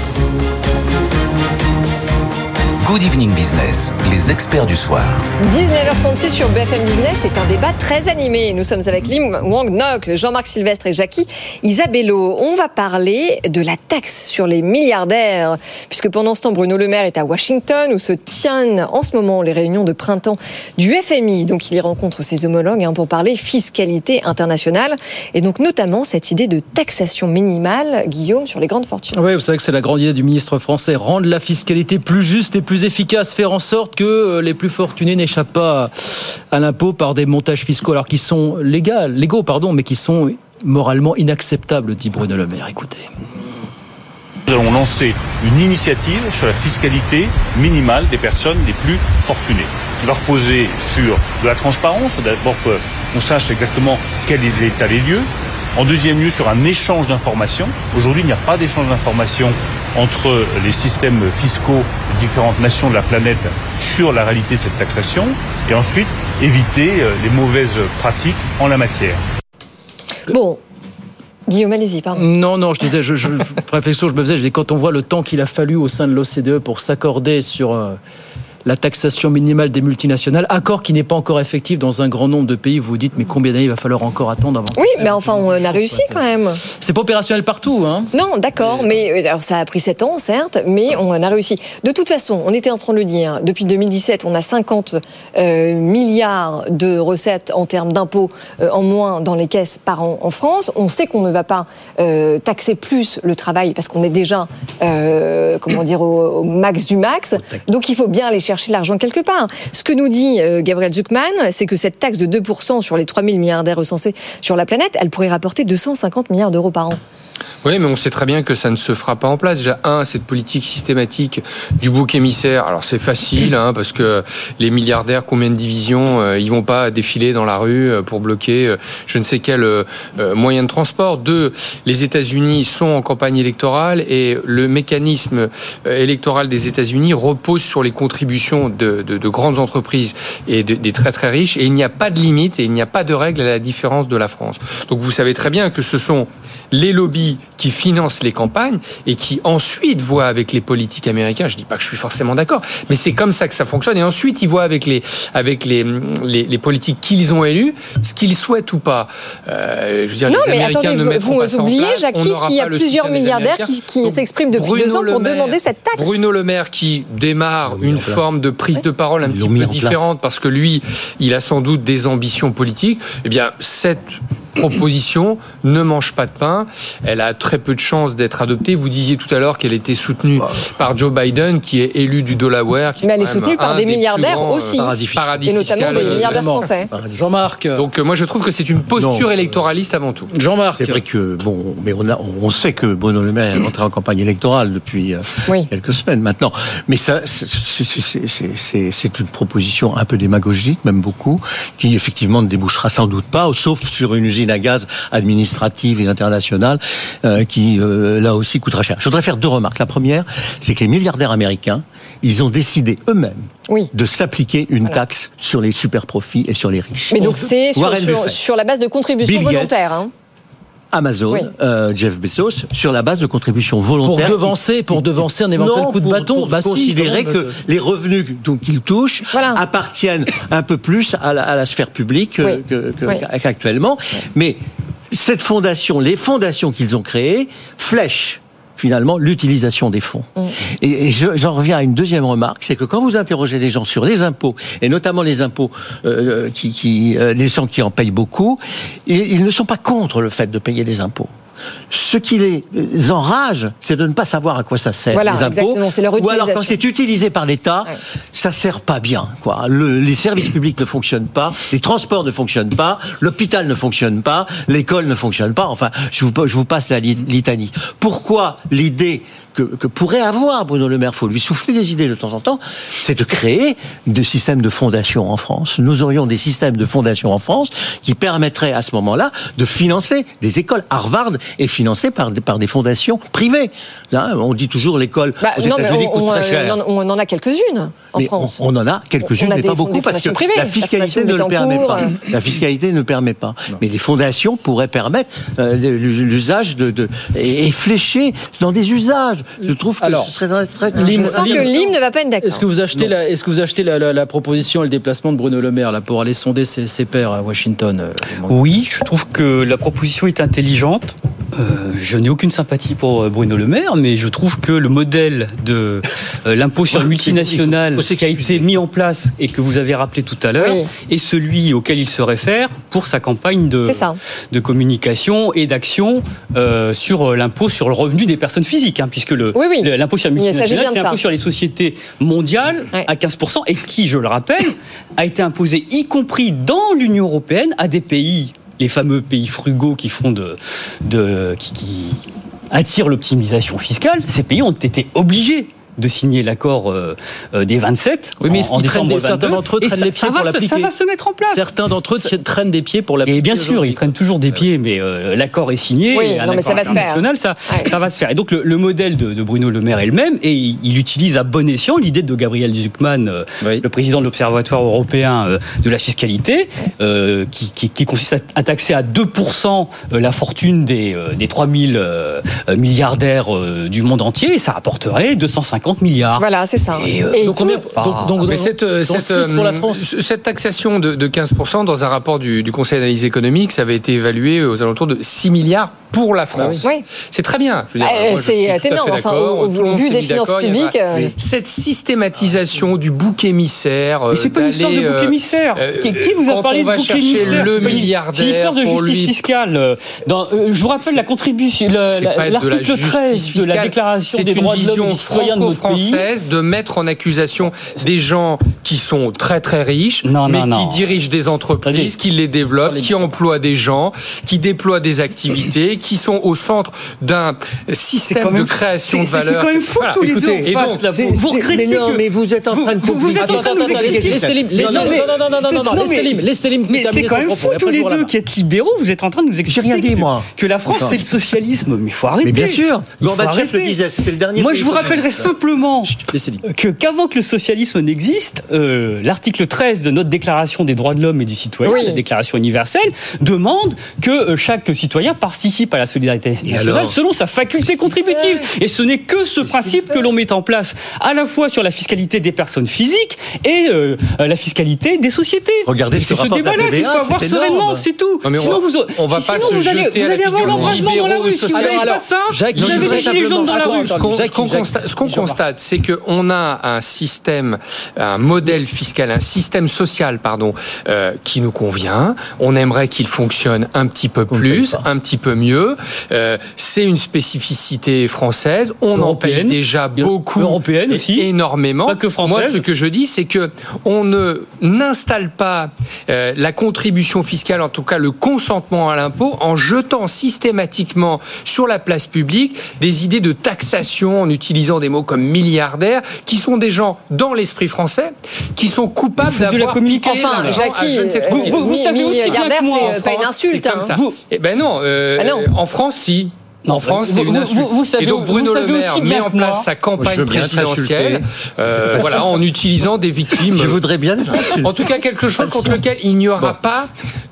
Speaker 2: Good Evening Business, les experts du soir.
Speaker 4: dix-neuf heures trente-six sur B F M Business, c'est un débat très animé. Nous sommes avec Lim Wang Nok, Jean-Marc Sylvestre et Jackie Isabello. On va parler de la taxe sur les milliardaires, puisque pendant ce temps, Bruno Le Maire est à Washington, où se tiennent en ce moment les réunions de printemps du F M I. Donc il y rencontre ses homologues hein, pour parler fiscalité internationale, et donc notamment cette idée de taxation minimale, Guillaume, sur les grandes fortunes.
Speaker 3: Oui, vous savez que c'est la grande idée du ministre français, rendre la fiscalité plus juste et plus efficace, faire en sorte que les plus fortunés n'échappent pas à l'impôt par des montages fiscaux, alors qu'ils sont légaux, légaux, pardon, mais qui sont moralement inacceptables, dit Bruno Le Maire. Écoutez.
Speaker 9: Nous allons lancer une initiative sur la fiscalité minimale des personnes les plus fortunées, qui va reposer sur de la transparence, d'abord qu'on sache exactement quel est l'état des lieux. En deuxième lieu, sur un échange d'informations. Aujourd'hui, il n'y a pas d'échange d'informations entre les systèmes fiscaux de différentes nations de la planète sur la réalité de cette taxation. Et ensuite, éviter les mauvaises pratiques en la matière.
Speaker 4: Bon. Guillaume, allez-y, pardon.
Speaker 3: Non, non, je disais, je, je, réflexion, je me faisais, je dis, quand on voit le temps qu'il a fallu au sein de l'O C D E pour s'accorder sur euh, la taxation minimale des multinationales, accord qui n'est pas encore effectif dans un grand nombre de pays, vous vous dites, mais combien d'années il va falloir encore attendre avant?
Speaker 4: Oui, mais enfin, on a réussi quand même.
Speaker 3: C'est pas opérationnel partout, hein?
Speaker 4: Non, d'accord, mais alors, ça a pris sept ans, certes, mais on a réussi. De toute façon, on était en train de le dire, depuis deux mille dix-sept, on a cinquante euh, milliards de recettes en termes d'impôts euh, en moins dans les caisses par an en France. On sait qu'on ne va pas euh, taxer plus le travail parce qu'on est déjà, euh, comment dire, au, au max du max. Donc il faut bien aller chercher l'argent quelque part. Ce que nous dit euh, Gabriel Zucman, c'est que cette taxe de deux pour cent sur les trois mille milliardaires recensés sur la planète, elle pourrait rapporter deux cent cinquante milliards d'euros par an.
Speaker 16: Oui, mais on sait très bien que ça ne se fera pas en place. Déjà, un, cette politique systématique du bouc émissaire. Alors, c'est facile, hein, parce que les milliardaires, combien de divisions, euh, ils vont pas défiler dans la rue euh, pour bloquer euh, je ne sais quel euh, moyen de transport. Deux, les États-Unis sont en campagne électorale et le mécanisme euh, électoral des États-Unis repose sur les contributions de, de, de grandes entreprises et de, des très très riches. Et il n'y a pas de limite et il n'y a pas de règle à la différence de la France. Donc, vous savez très bien que ce sont les lobbies qui financent les campagnes et qui ensuite voient avec les politiques américains, je dis pas que je suis forcément d'accord, mais c'est comme ça que ça fonctionne, et ensuite ils voient avec les, avec les, les, les politiques qu'ils ont élus, ce qu'ils souhaitent ou pas. Euh, je veux dire,
Speaker 4: non,
Speaker 16: les
Speaker 4: mais
Speaker 16: Américains
Speaker 4: attendez,
Speaker 16: ne
Speaker 4: vous,
Speaker 16: mettront
Speaker 4: vous
Speaker 16: pas ça en
Speaker 4: oubliez,
Speaker 16: place,
Speaker 4: Jackie, qu'il y a plusieurs milliardaires qui, qui s'expriment depuis
Speaker 16: Bruno
Speaker 4: deux ans pour
Speaker 16: Maire,
Speaker 4: demander cette taxe.
Speaker 16: Bruno Le Maire qui démarre une forme de prise de parole un petit peu différente parce que lui, il a sans doute des ambitions politiques, eh bien, cette proposition ne mange pas de pain. Elle a très peu de chances d'être adoptée. Vous disiez tout à l'heure qu'elle était soutenue par Joe Biden, qui est élu du Delaware. Qui
Speaker 4: Mais elle est soutenue par des milliardaires
Speaker 16: grands,
Speaker 4: aussi,
Speaker 16: paradis, paradis
Speaker 4: et notamment
Speaker 16: fiscal,
Speaker 4: des milliardaires français.
Speaker 3: Jean-Marc.
Speaker 16: Donc euh, moi je trouve que c'est une posture
Speaker 17: Non.
Speaker 16: électoraliste avant tout.
Speaker 3: Jean-Marc.
Speaker 17: C'est vrai que, bon, mais on, a, on sait que Bruno Le Maire est entré en campagne électorale depuis euh,
Speaker 4: oui.
Speaker 17: quelques semaines maintenant. Mais ça, c'est, c'est, c'est, c'est, c'est une proposition un peu démagogique, même beaucoup, qui effectivement ne débouchera sans doute pas, sauf sur une usine à gaz administrative et internationale euh, qui, euh, là aussi, coûtera cher. Je voudrais faire deux remarques. La première, c'est que les milliardaires américains, ils ont décidé eux-mêmes
Speaker 4: oui.
Speaker 17: de s'appliquer une voilà. taxe sur les super profits et sur les riches.
Speaker 4: Mais donc c'est sur, sur, sur la base de contributions
Speaker 17: Bill
Speaker 4: volontaires.
Speaker 17: Gates,
Speaker 4: hein.
Speaker 17: Amazon, oui. euh, Jeff Bezos, sur la base de contributions volontaires.
Speaker 3: Pour devancer, pour devancer un éventuel
Speaker 17: non,
Speaker 3: coup de bâton.
Speaker 17: Pour, pour
Speaker 3: bah
Speaker 17: considérer
Speaker 3: si,
Speaker 17: que les revenus qu'ils touchent voilà. appartiennent un peu plus à la, à la sphère publique oui. que, que, oui. qu'actuellement. Oui. Mais cette fondation, les fondations qu'ils ont créées, flèchent finalement l'utilisation des fonds. Mmh. Et, et je, j'en reviens à une deuxième remarque, c'est que quand vous interrogez les gens sur les impôts, et notamment les impôts euh, qui, qui euh, les gens qui en payent beaucoup, et, ils ne sont pas contre le fait de payer des impôts. Ce qui les enrage, c'est de ne pas savoir à quoi ça sert,
Speaker 4: voilà,
Speaker 17: les impôts.
Speaker 4: Exactement, c'est leur
Speaker 17: Ou
Speaker 4: utilisation.
Speaker 17: alors quand c'est utilisé par l'État, ouais. ça sert pas bien. Quoi. Le, les services publics ne fonctionnent pas, les transports ne fonctionnent pas, l'hôpital ne fonctionne pas, l'école ne fonctionne pas. Enfin, je vous, je vous passe la litanie. Pourquoi l'idée que, que pourrait avoir Bruno Le Maire, faut lui souffler des idées de temps en temps, c'est de créer des systèmes de fondation en France. Nous aurions des systèmes de fondation en France qui permettraient à ce moment-là de financer des écoles. Harvard est financé par des, par des fondations privées. Là, on dit toujours l'école bah, aux États-Unis coûte très cher.
Speaker 4: On, on en a quelques-unes en
Speaker 17: mais
Speaker 4: France.
Speaker 17: On, on en a quelques-unes,
Speaker 4: a
Speaker 17: mais
Speaker 4: des,
Speaker 17: pas beaucoup parce que
Speaker 4: privées,
Speaker 17: la fiscalité
Speaker 4: la
Speaker 17: ne le permet
Speaker 4: cours,
Speaker 17: pas.
Speaker 4: euh...
Speaker 17: La fiscalité ne le permet pas. Non. Mais les fondations pourraient permettre euh, l'usage de, de et, et flécher dans des usages. Je trouve que Alors, ce serait très. très
Speaker 4: je sens que l'I M ne va pas être d'accord.
Speaker 3: Est-ce que vous achetez, la, est-ce que vous achetez la, la, la proposition et le déplacement de Bruno Le Maire là pour aller sonder ses, ses pairs à Washington? euh,
Speaker 15: Oui, je trouve que la proposition est intelligente. Euh, je n'ai aucune sympathie pour Bruno Le Maire, mais je trouve que le modèle de euh, l'impôt sur les multinationales qui a été mis en place et que vous avez rappelé tout à l'heure oui. est celui auquel il se réfère pour sa campagne de, de communication et d'action euh, sur l'impôt sur le revenu des personnes physiques, hein, puisque le,
Speaker 4: oui, oui.
Speaker 15: l'impôt sur les multinationales, c'est l'impôt sur les sociétés mondiales ouais. à quinze pour cent et qui, je le rappelle, a été imposé y compris dans l'Union européenne à des pays, les fameux pays frugaux qui font de, de qui, qui attirent l'optimisation fiscale. Ces pays ont été obligés de signer l'accord euh, des vingt-sept.
Speaker 3: Oui, mais
Speaker 15: en, en
Speaker 3: traînent des, certains d'entre eux traînent
Speaker 15: ça,
Speaker 3: les pieds pour l'appliquer.
Speaker 15: Ça va se mettre en place.
Speaker 3: Certains d'entre eux ça... traînent des pieds pour l'appliquer.
Speaker 15: Et bien sûr, ils traînent toujours des pieds, mais euh, l'accord est signé.
Speaker 4: Oui, non, mais ça va se faire.
Speaker 15: Ça, ouais. ça va se faire. Et donc le, le modèle de, de Bruno Le Maire est le même, et il, il utilise à bon escient l'idée de Gabriel Zucman, euh, oui. le président de l'Observatoire européen euh, de la fiscalité, euh, qui, qui, qui consiste à, à taxer à deux pour cent la fortune des, euh, des trois mille euh, milliardaires euh, du monde entier, et ça rapporterait deux cent cinquante milliards.
Speaker 4: Voilà. C'est ça.
Speaker 15: Et, euh,
Speaker 4: et
Speaker 15: donc,
Speaker 4: combien,
Speaker 15: ah,
Speaker 16: donc, donc, mais cette, cette,
Speaker 3: pour la France.
Speaker 16: cette taxation de, de quinze pour cent dans un rapport du, du Conseil d'analyse économique, ça avait été évalué aux alentours de six milliards pour la France.
Speaker 4: Oui.
Speaker 16: C'est très bien. Je veux dire,
Speaker 4: euh, moi, c'est énorme. Enfin, au, au vu des finances publiques. Euh...
Speaker 16: Cette systématisation du bouc émissaire.
Speaker 15: Mais c'est pas une histoire de bouc émissaire. Euh, qui, qui vous a parlé de bouc émissaire?
Speaker 16: Le milliardaire.
Speaker 15: C'est une histoire de justice lui... fiscale. Dans, euh, je vous rappelle la contribution, la, la, l'article treize de la Déclaration des droits de l'homme et des citoyens de notre pays.
Speaker 16: De mettre en accusation des gens qui sont très très riches,
Speaker 15: non,
Speaker 16: mais
Speaker 15: non,
Speaker 16: qui
Speaker 15: non.
Speaker 16: dirigent des entreprises, Allez. qui les développent, qui emploient des gens, qui déploient des activités, qui sont au centre d'un système
Speaker 17: même,
Speaker 16: de création de valeur.
Speaker 17: C'est quand même fou voilà. tous les
Speaker 16: Écoutez,
Speaker 17: deux. Et donc, là, vous, vous regrettez mais non, que... mais vous êtes en train de...
Speaker 15: Vous, vous êtes en train de nous expliquer...
Speaker 3: Non, non, non, non, non, laissez-les me
Speaker 15: Mais c'est quand même fou tous les deux qui êtes libéraux, vous êtes en train de nous expliquer...
Speaker 17: J'ai rien dit, moi.
Speaker 15: Que la France, c'est le socialisme. Mais il faut arrêter.
Speaker 17: Mais bien sûr. Gorbatchev le disait, c'était le dernier...
Speaker 15: Moi, je vous rappellerai simplement que qu'avant que le socialisme n'existe, euh, l'article treize de notre Déclaration des droits de l'homme et du citoyen, oui. la Déclaration universelle, demande que euh, chaque citoyen participe à la solidarité nationale selon sa faculté contributive. Et ce n'est que ce principe que l'on met en place à la fois sur la fiscalité des personnes physiques et euh, la fiscalité des sociétés.
Speaker 17: Regardez ce,
Speaker 15: ce débat-là qu'il faut avoir sereinement, c'est tout.
Speaker 16: Non,
Speaker 15: sinon,
Speaker 16: on,
Speaker 15: vous,
Speaker 16: on va
Speaker 15: si,
Speaker 16: pas
Speaker 15: sinon
Speaker 16: se
Speaker 15: vous allez,
Speaker 16: jeter
Speaker 15: vous allez avoir l'embrasement dans la rue. Si vous n'avez pas ça, vous avez des gilets jaunes dans la rue.
Speaker 16: Ce qu'on, ce qu'on constate, ce qu'on constate, c'est qu'on a un système, un modèle fiscal, un système social, pardon, euh, qui nous convient. On aimerait qu'il fonctionne un petit peu plus, un petit peu mieux. Euh, c'est une spécificité française. On européenne, en paye déjà beaucoup,
Speaker 15: européenne aussi,
Speaker 16: énormément.
Speaker 15: Pas que française.
Speaker 16: Moi, ce que je dis, c'est que on ne n'installe pas euh, la contribution fiscale, en tout cas le consentement à l'impôt, en jetant systématiquement sur la place publique des idées de taxation en utilisant des mots comme milliardaires, qui sont des gens dans l'esprit français, qui sont coupables d'avoir
Speaker 15: de la communication.
Speaker 4: Enfin, Jackie,
Speaker 15: vous, vous, vous savez aussi bien que moi,
Speaker 4: c'est pas une insulte.
Speaker 16: Hein. Vous... Eh ben non, euh, ah non. En France, si. En France, c'est une insulte.
Speaker 15: Vous, vous savez,
Speaker 16: et donc Bruno Le Maire met en place
Speaker 15: moi.
Speaker 16: sa campagne présidentielle, euh, voilà, en utilisant des victimes.
Speaker 17: Je voudrais bien être
Speaker 16: en tout cas quelque chose contre lequel il n'y aura bon. pas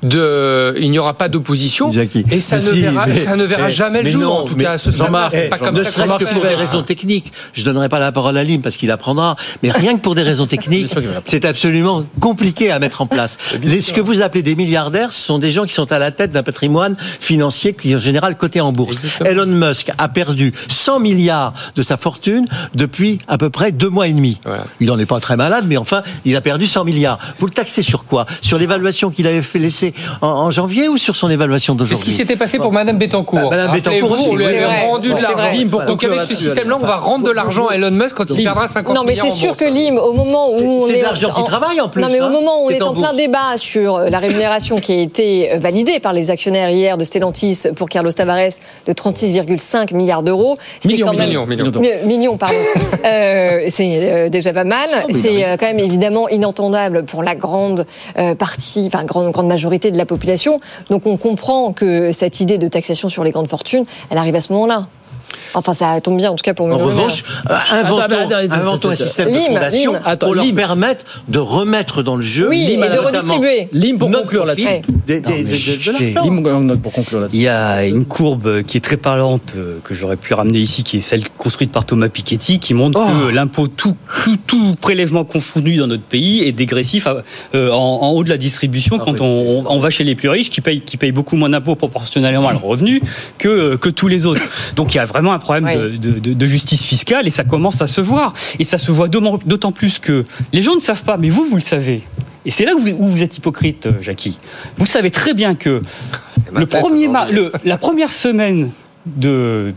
Speaker 16: de, il n'y aura pas d'opposition.
Speaker 17: Jackie.
Speaker 16: Et ça mais ne si, verra, mais, ça ne verra mais, jamais le jour. Non, en tout cas, ce stade-là, c'est pas comme
Speaker 17: ne
Speaker 16: ça.
Speaker 17: Ne serait-ce que pour des raisons techniques. Je donnerai pas la parole à Lim parce qu'il apprendra. Mais rien que pour des raisons techniques, c'est absolument compliqué à mettre en place. Ce que vous appelez des milliardaires, ce sont des gens qui sont à la tête d'un patrimoine financier qui est en général coté en bourse. Elon Musk a perdu cent milliards de sa fortune depuis à peu près deux mois et demi. Voilà. Il n'en est pas très malade, mais enfin, il a perdu cent milliards. Vous le taxez sur quoi ? Sur l'évaluation qu'il avait fait laisser en, en janvier ou sur son évaluation d'aujourd'hui ?
Speaker 16: C'est ce qui s'était passé pour Madame Bettencourt.
Speaker 17: Bah, Madame Bettencourt aussi.
Speaker 16: On lui avait rendu
Speaker 4: bon,
Speaker 16: de l'argent. Donc avec ce système-là, on va rendre de l'argent à Elon Musk quand il Lim. perdra cinquante milliards.
Speaker 4: Non, mais c'est sûr que Lim, au moment où on est...
Speaker 17: C'est de l'argent qui travaille en plus.
Speaker 4: Non, mais au moment où on est en plein
Speaker 17: bourse.
Speaker 4: débat sur la rémunération qui a été validée par les actionnaires hier de Stellantis pour Carlos Tavares de trente-six virgule cinq milliards d'euros.
Speaker 16: Millions,
Speaker 4: quand même...
Speaker 16: millions, millions.
Speaker 4: Millions, pardon. euh, c'est euh, déjà pas mal. Oh, c'est euh, quand même évidemment inentendable pour la grande euh, partie, enfin grande, grande majorité de la population. Donc on comprend que cette idée de taxation sur les grandes fortunes, elle arrive à ce moment-là. Enfin, ça tombe bien, en tout cas pour
Speaker 17: En revanche, euh, inventons, attends, attends, attends, inventons un système Lim, de fondation Lim. pour leur permettre de remettre dans le jeu.
Speaker 4: Oui, Lim, et de redistribuer.
Speaker 3: Lim pour conclure là-dessus.
Speaker 15: Des, des, des, Lim pour conclure là-dessus. Il y a une courbe qui est très parlante que j'aurais pu ramener ici, qui est celle construite par Thomas Piketty, qui montre oh. que l'impôt tout, tout, tout prélèvement confondu dans notre pays est dégressif euh, en, en haut de la distribution ah, quand oui. on, on va chez les plus riches, qui payent, qui payent beaucoup moins d'impôts proportionnellement à leur revenu que, que tous les autres. Donc il y a vraiment un problème ouais. de, de, de justice fiscale et ça commence à se voir. Et ça se voit d'autant plus que les gens ne savent pas, mais vous, vous le savez. Et c'est là où vous, où vous êtes hypocrite, Jackie. Vous savez très bien que le premier ma- le, la première semaine de,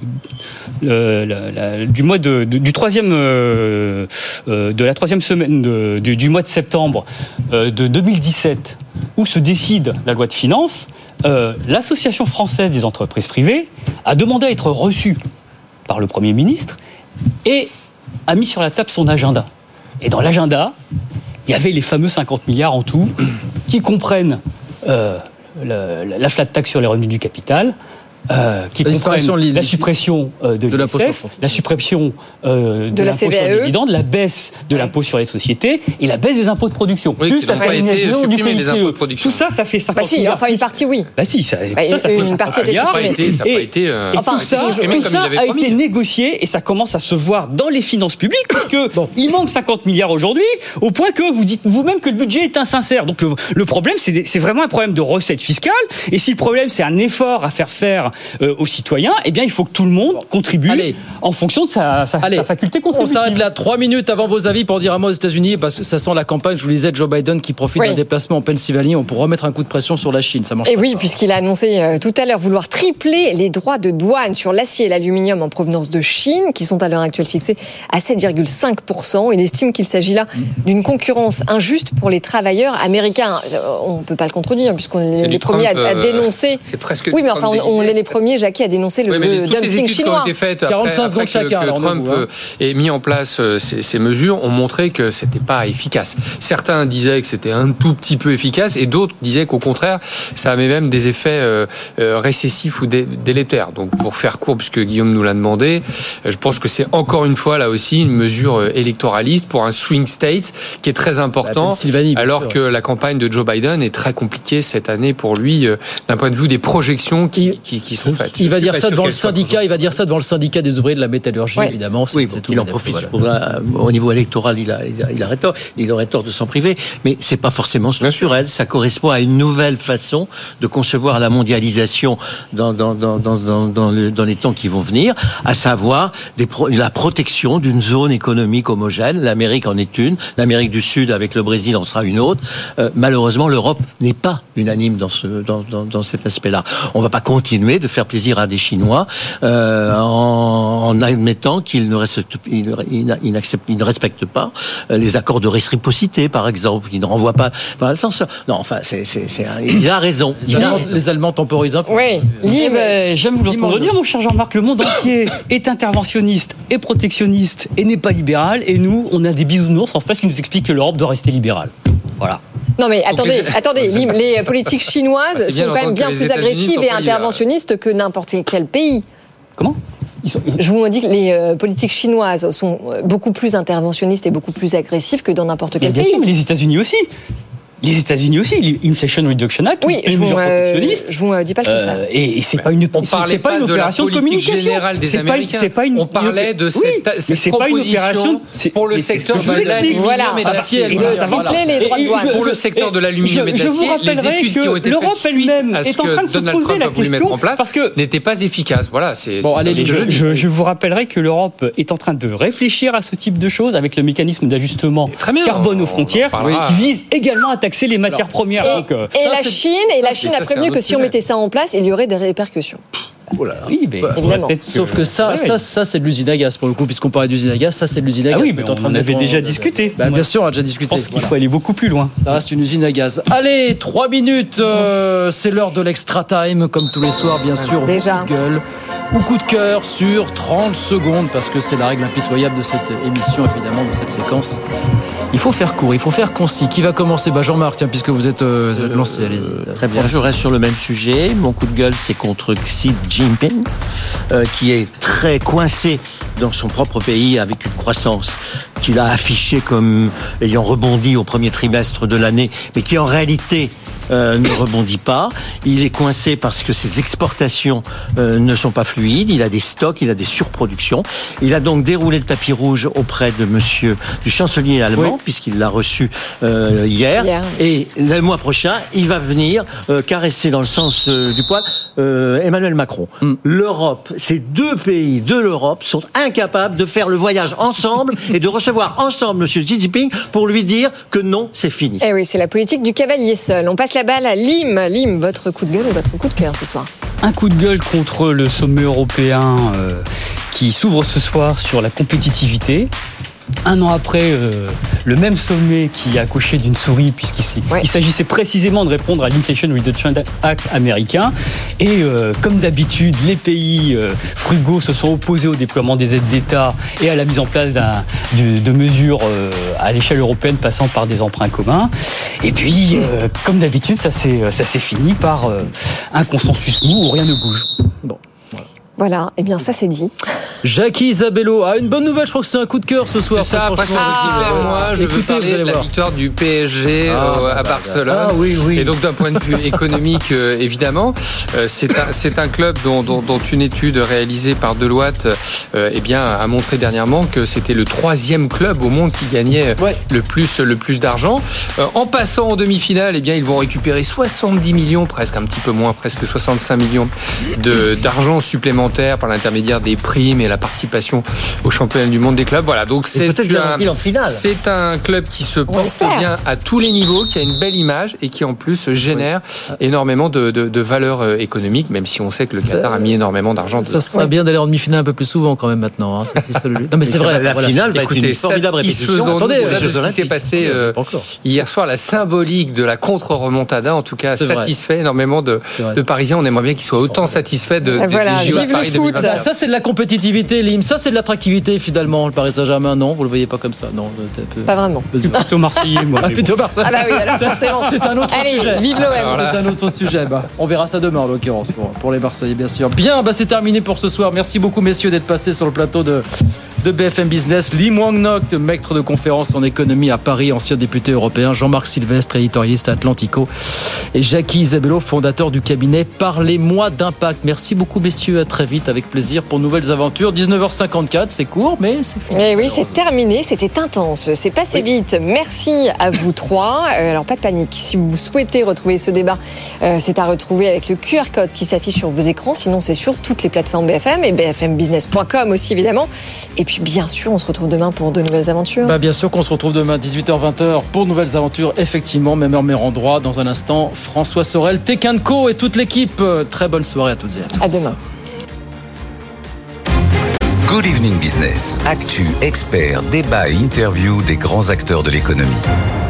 Speaker 15: de la, la, du mois de, de du troisième euh, de la troisième semaine de, du, du mois de septembre euh, de deux mille dix-sept, où se décide la loi de finances, euh, l'Association française des entreprises privées a demandé à être reçue par le Premier ministre et a mis sur la table son agenda. Et dans l'agenda, il y avait les fameux cinquante milliards en tout, qui comprennent euh, la, la flat tax sur les revenus du capital, euh, qui la comprennent la suppression euh, de, de l'I S F, la suppression euh, de, de l'impôt sur les dividendes, la baisse de l'impôt sur les sociétés et la baisse des impôts de production.
Speaker 16: Oui,
Speaker 15: plus la
Speaker 16: pérennisation du C I C E.
Speaker 15: Tout ça, ça fait cinquante
Speaker 4: bah si,
Speaker 15: milliards.
Speaker 4: Enfin, une partie, oui.
Speaker 15: Bah si, ça,
Speaker 4: bah,
Speaker 15: ça, ça fait
Speaker 4: une partie
Speaker 15: milliards.
Speaker 16: Ça n'a pas été... Ça a pas été euh...
Speaker 15: Et
Speaker 4: enfin,
Speaker 15: tout ça,
Speaker 4: je,
Speaker 15: tout ça a été négocié et ça commence à se voir dans les finances publiques puisque bon. il manque cinquante milliards aujourd'hui au point que vous dites vous-même que le budget est insincère. Donc le, le problème, c'est, c'est vraiment un problème de recettes fiscales. Et si le problème, c'est un effort à faire faire euh, aux citoyens, eh bien, il faut que tout le monde contribue Allez. en fonction de sa, sa, sa faculté contributive.
Speaker 3: On s'arrête là trois minutes avant vos avis pour dire un mot aux États-Unis, parce que ça sent la campagne. Je vous disais, Joe Biden qui profite oui. d'un déplacement en Pennsylvanie pour remettre un coup de pression sur la Chine. Ça marche.
Speaker 4: Et oui,
Speaker 3: pas.
Speaker 4: puisqu'il a annoncé euh, tout à l'heure vouloir tripler les droits de douane sur l'acier et l'aluminium en provenance de Chine, qui sont à l'heure actuelle fixés à sept virgule cinq pour cent. Il estime qu'il s'agit là d'une concurrence injuste pour les travailleurs américains. On ne peut pas le contredire, puisqu'on est c'est les premiers Trump, à, à dénoncer.
Speaker 16: Euh, c'est presque.
Speaker 4: Oui, mais enfin, on, on est les premiers, Jackie, à dénoncer le,
Speaker 16: oui,
Speaker 4: le dumping chinois.
Speaker 16: Qui ont été faites après,
Speaker 3: quarante-cinq secondes chacun.
Speaker 16: Que, que Trump hein. ait mis en place ces, ces mesures ont montré que c'était pas efficace. Certains disaient que c'était un tout petit peu efficace et d'autres disaient qu'au contraire, ça avait même des effets euh, euh, récessifs ou dé, délétères. Donc, pour faire court, puisque Guillaume nous l'a demandé, je pense que c'est encore une fois là aussi une mesure électoraliste pour un swing state qui est très important, alors sûr. que la campagne de Joe Biden est très compliquée cette année pour lui euh, d'un point de vue des projections qui, qui, qui sont faites.
Speaker 3: Il va dire ça devant le syndicat, il va dire ça devant le syndicat des ouvriers de la métallurgie, ouais. évidemment.
Speaker 17: C'est, oui, c'est bon, tout il en profite voilà. pour la, au niveau électoral, il a, il a, il a tort, il aurait tort de s'en priver, mais c'est pas forcément structurel. Ça correspond à une nouvelle façon de concevoir la mondialisation dans, dans, dans, dans, dans, dans, le, dans les temps qui vont venir, à savoir des pro, la protection d'une zone économique homogène. L'Amérique en est une, l'Amérique du Sud avec le Brésil en sera une autre. Euh, malheureusement, l'Europe n'est pas unanime dans, ce, dans, dans, dans cet aspect-là. On va pas continuer de faire plaisir à des Chinois euh, en, en admettant qu'ils ne, respectent, ils, ils, ils, ils ne respectent pas les accords de réciprocité, par exemple, qu'ils ne renvoient pas par l'ascenseur. Non, enfin, c'est, c'est, c'est un, il a raison.
Speaker 3: Il a raison. Les Allemands temporisent un peu.
Speaker 4: Oui,
Speaker 15: libre. Eh, j'aime vous l'entendre dire, mon cher Jean-Marc, le monde entier est interventionniste et protectionniste et n'est pas libéral. Et nous, on a des bisounours en face qui nous expliquent que l'Europe doit rester libérale. Voilà.
Speaker 4: Non mais attendez, les... attendez, les politiques chinoises sont quand même bien plus agressives et interventionnistes que n'importe quel pays.
Speaker 15: Comment ?
Speaker 4: Sont... Je vous dis que les euh, politiques chinoises sont beaucoup plus interventionnistes et beaucoup plus agressives que dans n'importe quel
Speaker 15: bien
Speaker 4: pays.
Speaker 15: Sûr, mais les États-Unis aussi. Les États-Unis aussi, l'Inflation Reduction Act,
Speaker 4: oui,
Speaker 15: les mesures protectionnistes.
Speaker 4: Euh, je vous dis pas le contraire.
Speaker 15: Euh, et, et c'est pas une,
Speaker 16: on parlait
Speaker 15: pas
Speaker 16: pas
Speaker 15: une
Speaker 16: de
Speaker 15: opération
Speaker 16: la
Speaker 15: de communication
Speaker 16: générale des
Speaker 15: c'est
Speaker 16: Américains.
Speaker 15: Pas, c'est pas une,
Speaker 16: on parlait de cette,
Speaker 15: oui,
Speaker 16: cette
Speaker 15: c'est
Speaker 16: proposition
Speaker 15: pas une opération
Speaker 16: pour le secteur de l'aluminium
Speaker 4: voilà,
Speaker 16: et de l'acier.
Speaker 4: De tripler les droits de douane.
Speaker 16: Pour le secteur de l'aluminium et de l'acier, les études qui ont été faites suite à ce que Donald Trump a voulu mettre en place n'étaient pas efficaces. Voilà, c'est
Speaker 15: bon. Allez, je, je, je vous rappellerai que l'Europe est en train de réfléchir à ce type de choses avec le mécanisme d'ajustement carbone aux frontières qui vise également à taxer les matières premières.
Speaker 4: Et la Chine, et la Chine a prévenu que si on mettait ça en place, il y aurait des répercussions.
Speaker 15: Oh là là. Oui, mais
Speaker 4: évidemment.
Speaker 3: Sauf que ça, ouais, ça, ça, c'est de l'usine à gaz pour le coup, puisqu'on parlait d'usine à gaz, ça, c'est de l'usine à gaz.
Speaker 15: Ah oui, mais on en avait déjà discuté.
Speaker 3: Bah, bien sûr, on a déjà discuté.
Speaker 15: Je pense qu'il faut aller beaucoup plus loin.
Speaker 3: Ça reste une usine à gaz. Allez, trois minutes, euh, c'est l'heure de l'extra time, comme tous les soirs, bien sûr.
Speaker 4: Déjà.
Speaker 3: Coup de gueule ou coup de cœur sur trente secondes, parce que c'est la règle impitoyable de cette émission, évidemment, de cette séquence. Il faut faire court, il faut faire concis. Qui va commencer? Bah Jean-Marc, tiens, puisque vous êtes euh, lancé, allez-y.
Speaker 17: Euh, très bien, je reste sur le même sujet. Mon coup de gueule, c'est contre Xi Jinping, euh, qui est très coincé dans son propre pays avec une croissance qu'il a affichée comme ayant rebondi au premier trimestre de l'année, mais qui en réalité Euh, ne rebondit pas. Il est coincé parce que ses exportations euh, ne sont pas fluides. Il a des stocks, il a des surproductions. Il a donc déroulé le tapis rouge auprès de monsieur, du chancelier allemand, oui. puisqu'il l'a reçu euh, hier. hier. Et le mois prochain, il va venir euh, caresser dans le sens euh, du poil euh, Emmanuel Macron. Mm. L'Europe, ces deux pays de l'Europe sont incapables de faire le voyage ensemble et de recevoir ensemble monsieur Xi Jinping pour lui dire que non, c'est fini.
Speaker 4: Eh oui, c'est la politique du cavalier seul. On passe la balle à Lim. Lim, votre coup de gueule ou votre coup de cœur ce soir?
Speaker 15: Un coup de gueule contre le sommet européen euh, qui s'ouvre ce soir sur la compétitivité. Un an après, euh, le même sommet qui a accouché d'une souris, puisqu'il ouais. il s'agissait précisément de répondre à l'Inflation Reduction Act américain. Et euh, comme d'habitude, les pays euh, frugaux se sont opposés au déploiement des aides d'État et à la mise en place d'un, de, de mesures euh, à l'échelle européenne passant par des emprunts communs. Et puis, euh, comme d'habitude, ça s'est, ça s'est fini par euh, un consensus mou où rien ne bouge. Bon.
Speaker 4: Voilà, et eh bien ça c'est dit.
Speaker 3: Jackie Isabello a ah, une bonne nouvelle, je crois que c'est un coup de cœur ce soir.
Speaker 16: C'est ça, après ah, moi je Écoutez, veux parler de la voir. victoire du P S G ah, euh, à Barcelone.
Speaker 17: Ah, oui, oui.
Speaker 16: Et donc d'un point de vue économique, euh, évidemment, euh, c'est, un, c'est un club dont, dont, dont une étude réalisée par Deloitte euh, eh bien, a montré dernièrement que c'était le troisième club au monde qui gagnait ouais. le, plus, le plus d'argent. Euh, en passant en demi-finale, eh bien, ils vont récupérer soixante-dix millions, presque un petit peu moins, presque soixante-cinq millions de, d'argent supplémentaire par l'intermédiaire des primes et la participation au championnat du monde des clubs. Voilà, donc c'est un,
Speaker 17: en finale.
Speaker 16: c'est un club qui se porte bien à tous les niveaux, qui a une belle image et qui en plus génère oui. énormément de, de, de valeur économique, même si on sait que le Qatar ça, a mis énormément d'argent.
Speaker 3: Ça serait ouais. bien d'aller en demi-finale un peu plus souvent quand même maintenant. Hein. C'est, c'est ça le... Non mais c'est vrai.
Speaker 17: La voilà. finale va Écoutez, être une formidable répétition.
Speaker 16: Attendez, de ce qui s'est passé euh, hier soir, la symbolique de la contre-remontada, en tout cas, c'est satisfait vrai. énormément de, de Parisiens. On aimerait bien qu'ils soient autant satisfaits de, de,
Speaker 4: voilà,
Speaker 16: des J O à Paris deux mille vingt-quatre.
Speaker 3: Ça, c'est de la compétitivité, Lim. Ça, c'est de l'attractivité, finalement. Le Paris Saint-Germain, non, vous le voyez pas comme ça, non.
Speaker 4: Peu... Pas vraiment.
Speaker 15: C'est plutôt marseillais, moi.
Speaker 3: Ah, plutôt marseillais.
Speaker 4: Ah bah oui, alors forcément.
Speaker 3: C'est un autre
Speaker 4: Allez,
Speaker 3: sujet.
Speaker 4: Vive l'O M.
Speaker 3: C'est un autre sujet. Bah, on verra ça demain, en l'occurrence, pour, pour les Marseillais, bien sûr. Bien, bah, c'est terminé pour ce soir. Merci beaucoup, messieurs, d'être passés sur le plateau de, de B F M Business. Lim Wang-Nok, maître de conférence en économie à Paris, ancien député européen. Jean-Marc Sylvestre, éditorialiste à Atlantico. Et Jackie Isabello, fondateur du cabinet Parlez-moi d'Impact. Merci beaucoup, messieurs. À très vite, avec plaisir pour nouvelles aventures. dix-neuf heures cinquante-quatre, c'est court, mais c'est fini.
Speaker 4: Et oui, c'est terminé. C'était intense. C'est passé oui. vite. Merci à vous trois. Alors, pas de panique. Si vous souhaitez retrouver ce débat, euh, c'est à retrouver avec le Q R code qui s'affiche sur vos écrans. Sinon, c'est sur toutes les plateformes B F M et b f m business point com aussi, évidemment. Et puis, bien sûr, on se retrouve demain pour de nouvelles aventures.
Speaker 3: Bah, bien sûr qu'on se retrouve demain, dix-huit heures vingt pour de nouvelles aventures. Effectivement, même heure, même endroit. Dans un instant, François Sorel, Tech and Co et toute l'équipe. Très bonne soirée à toutes et à tous.
Speaker 4: À demain.
Speaker 2: Good Evening Business. Actu, experts, débat et interview des grands acteurs de l'économie.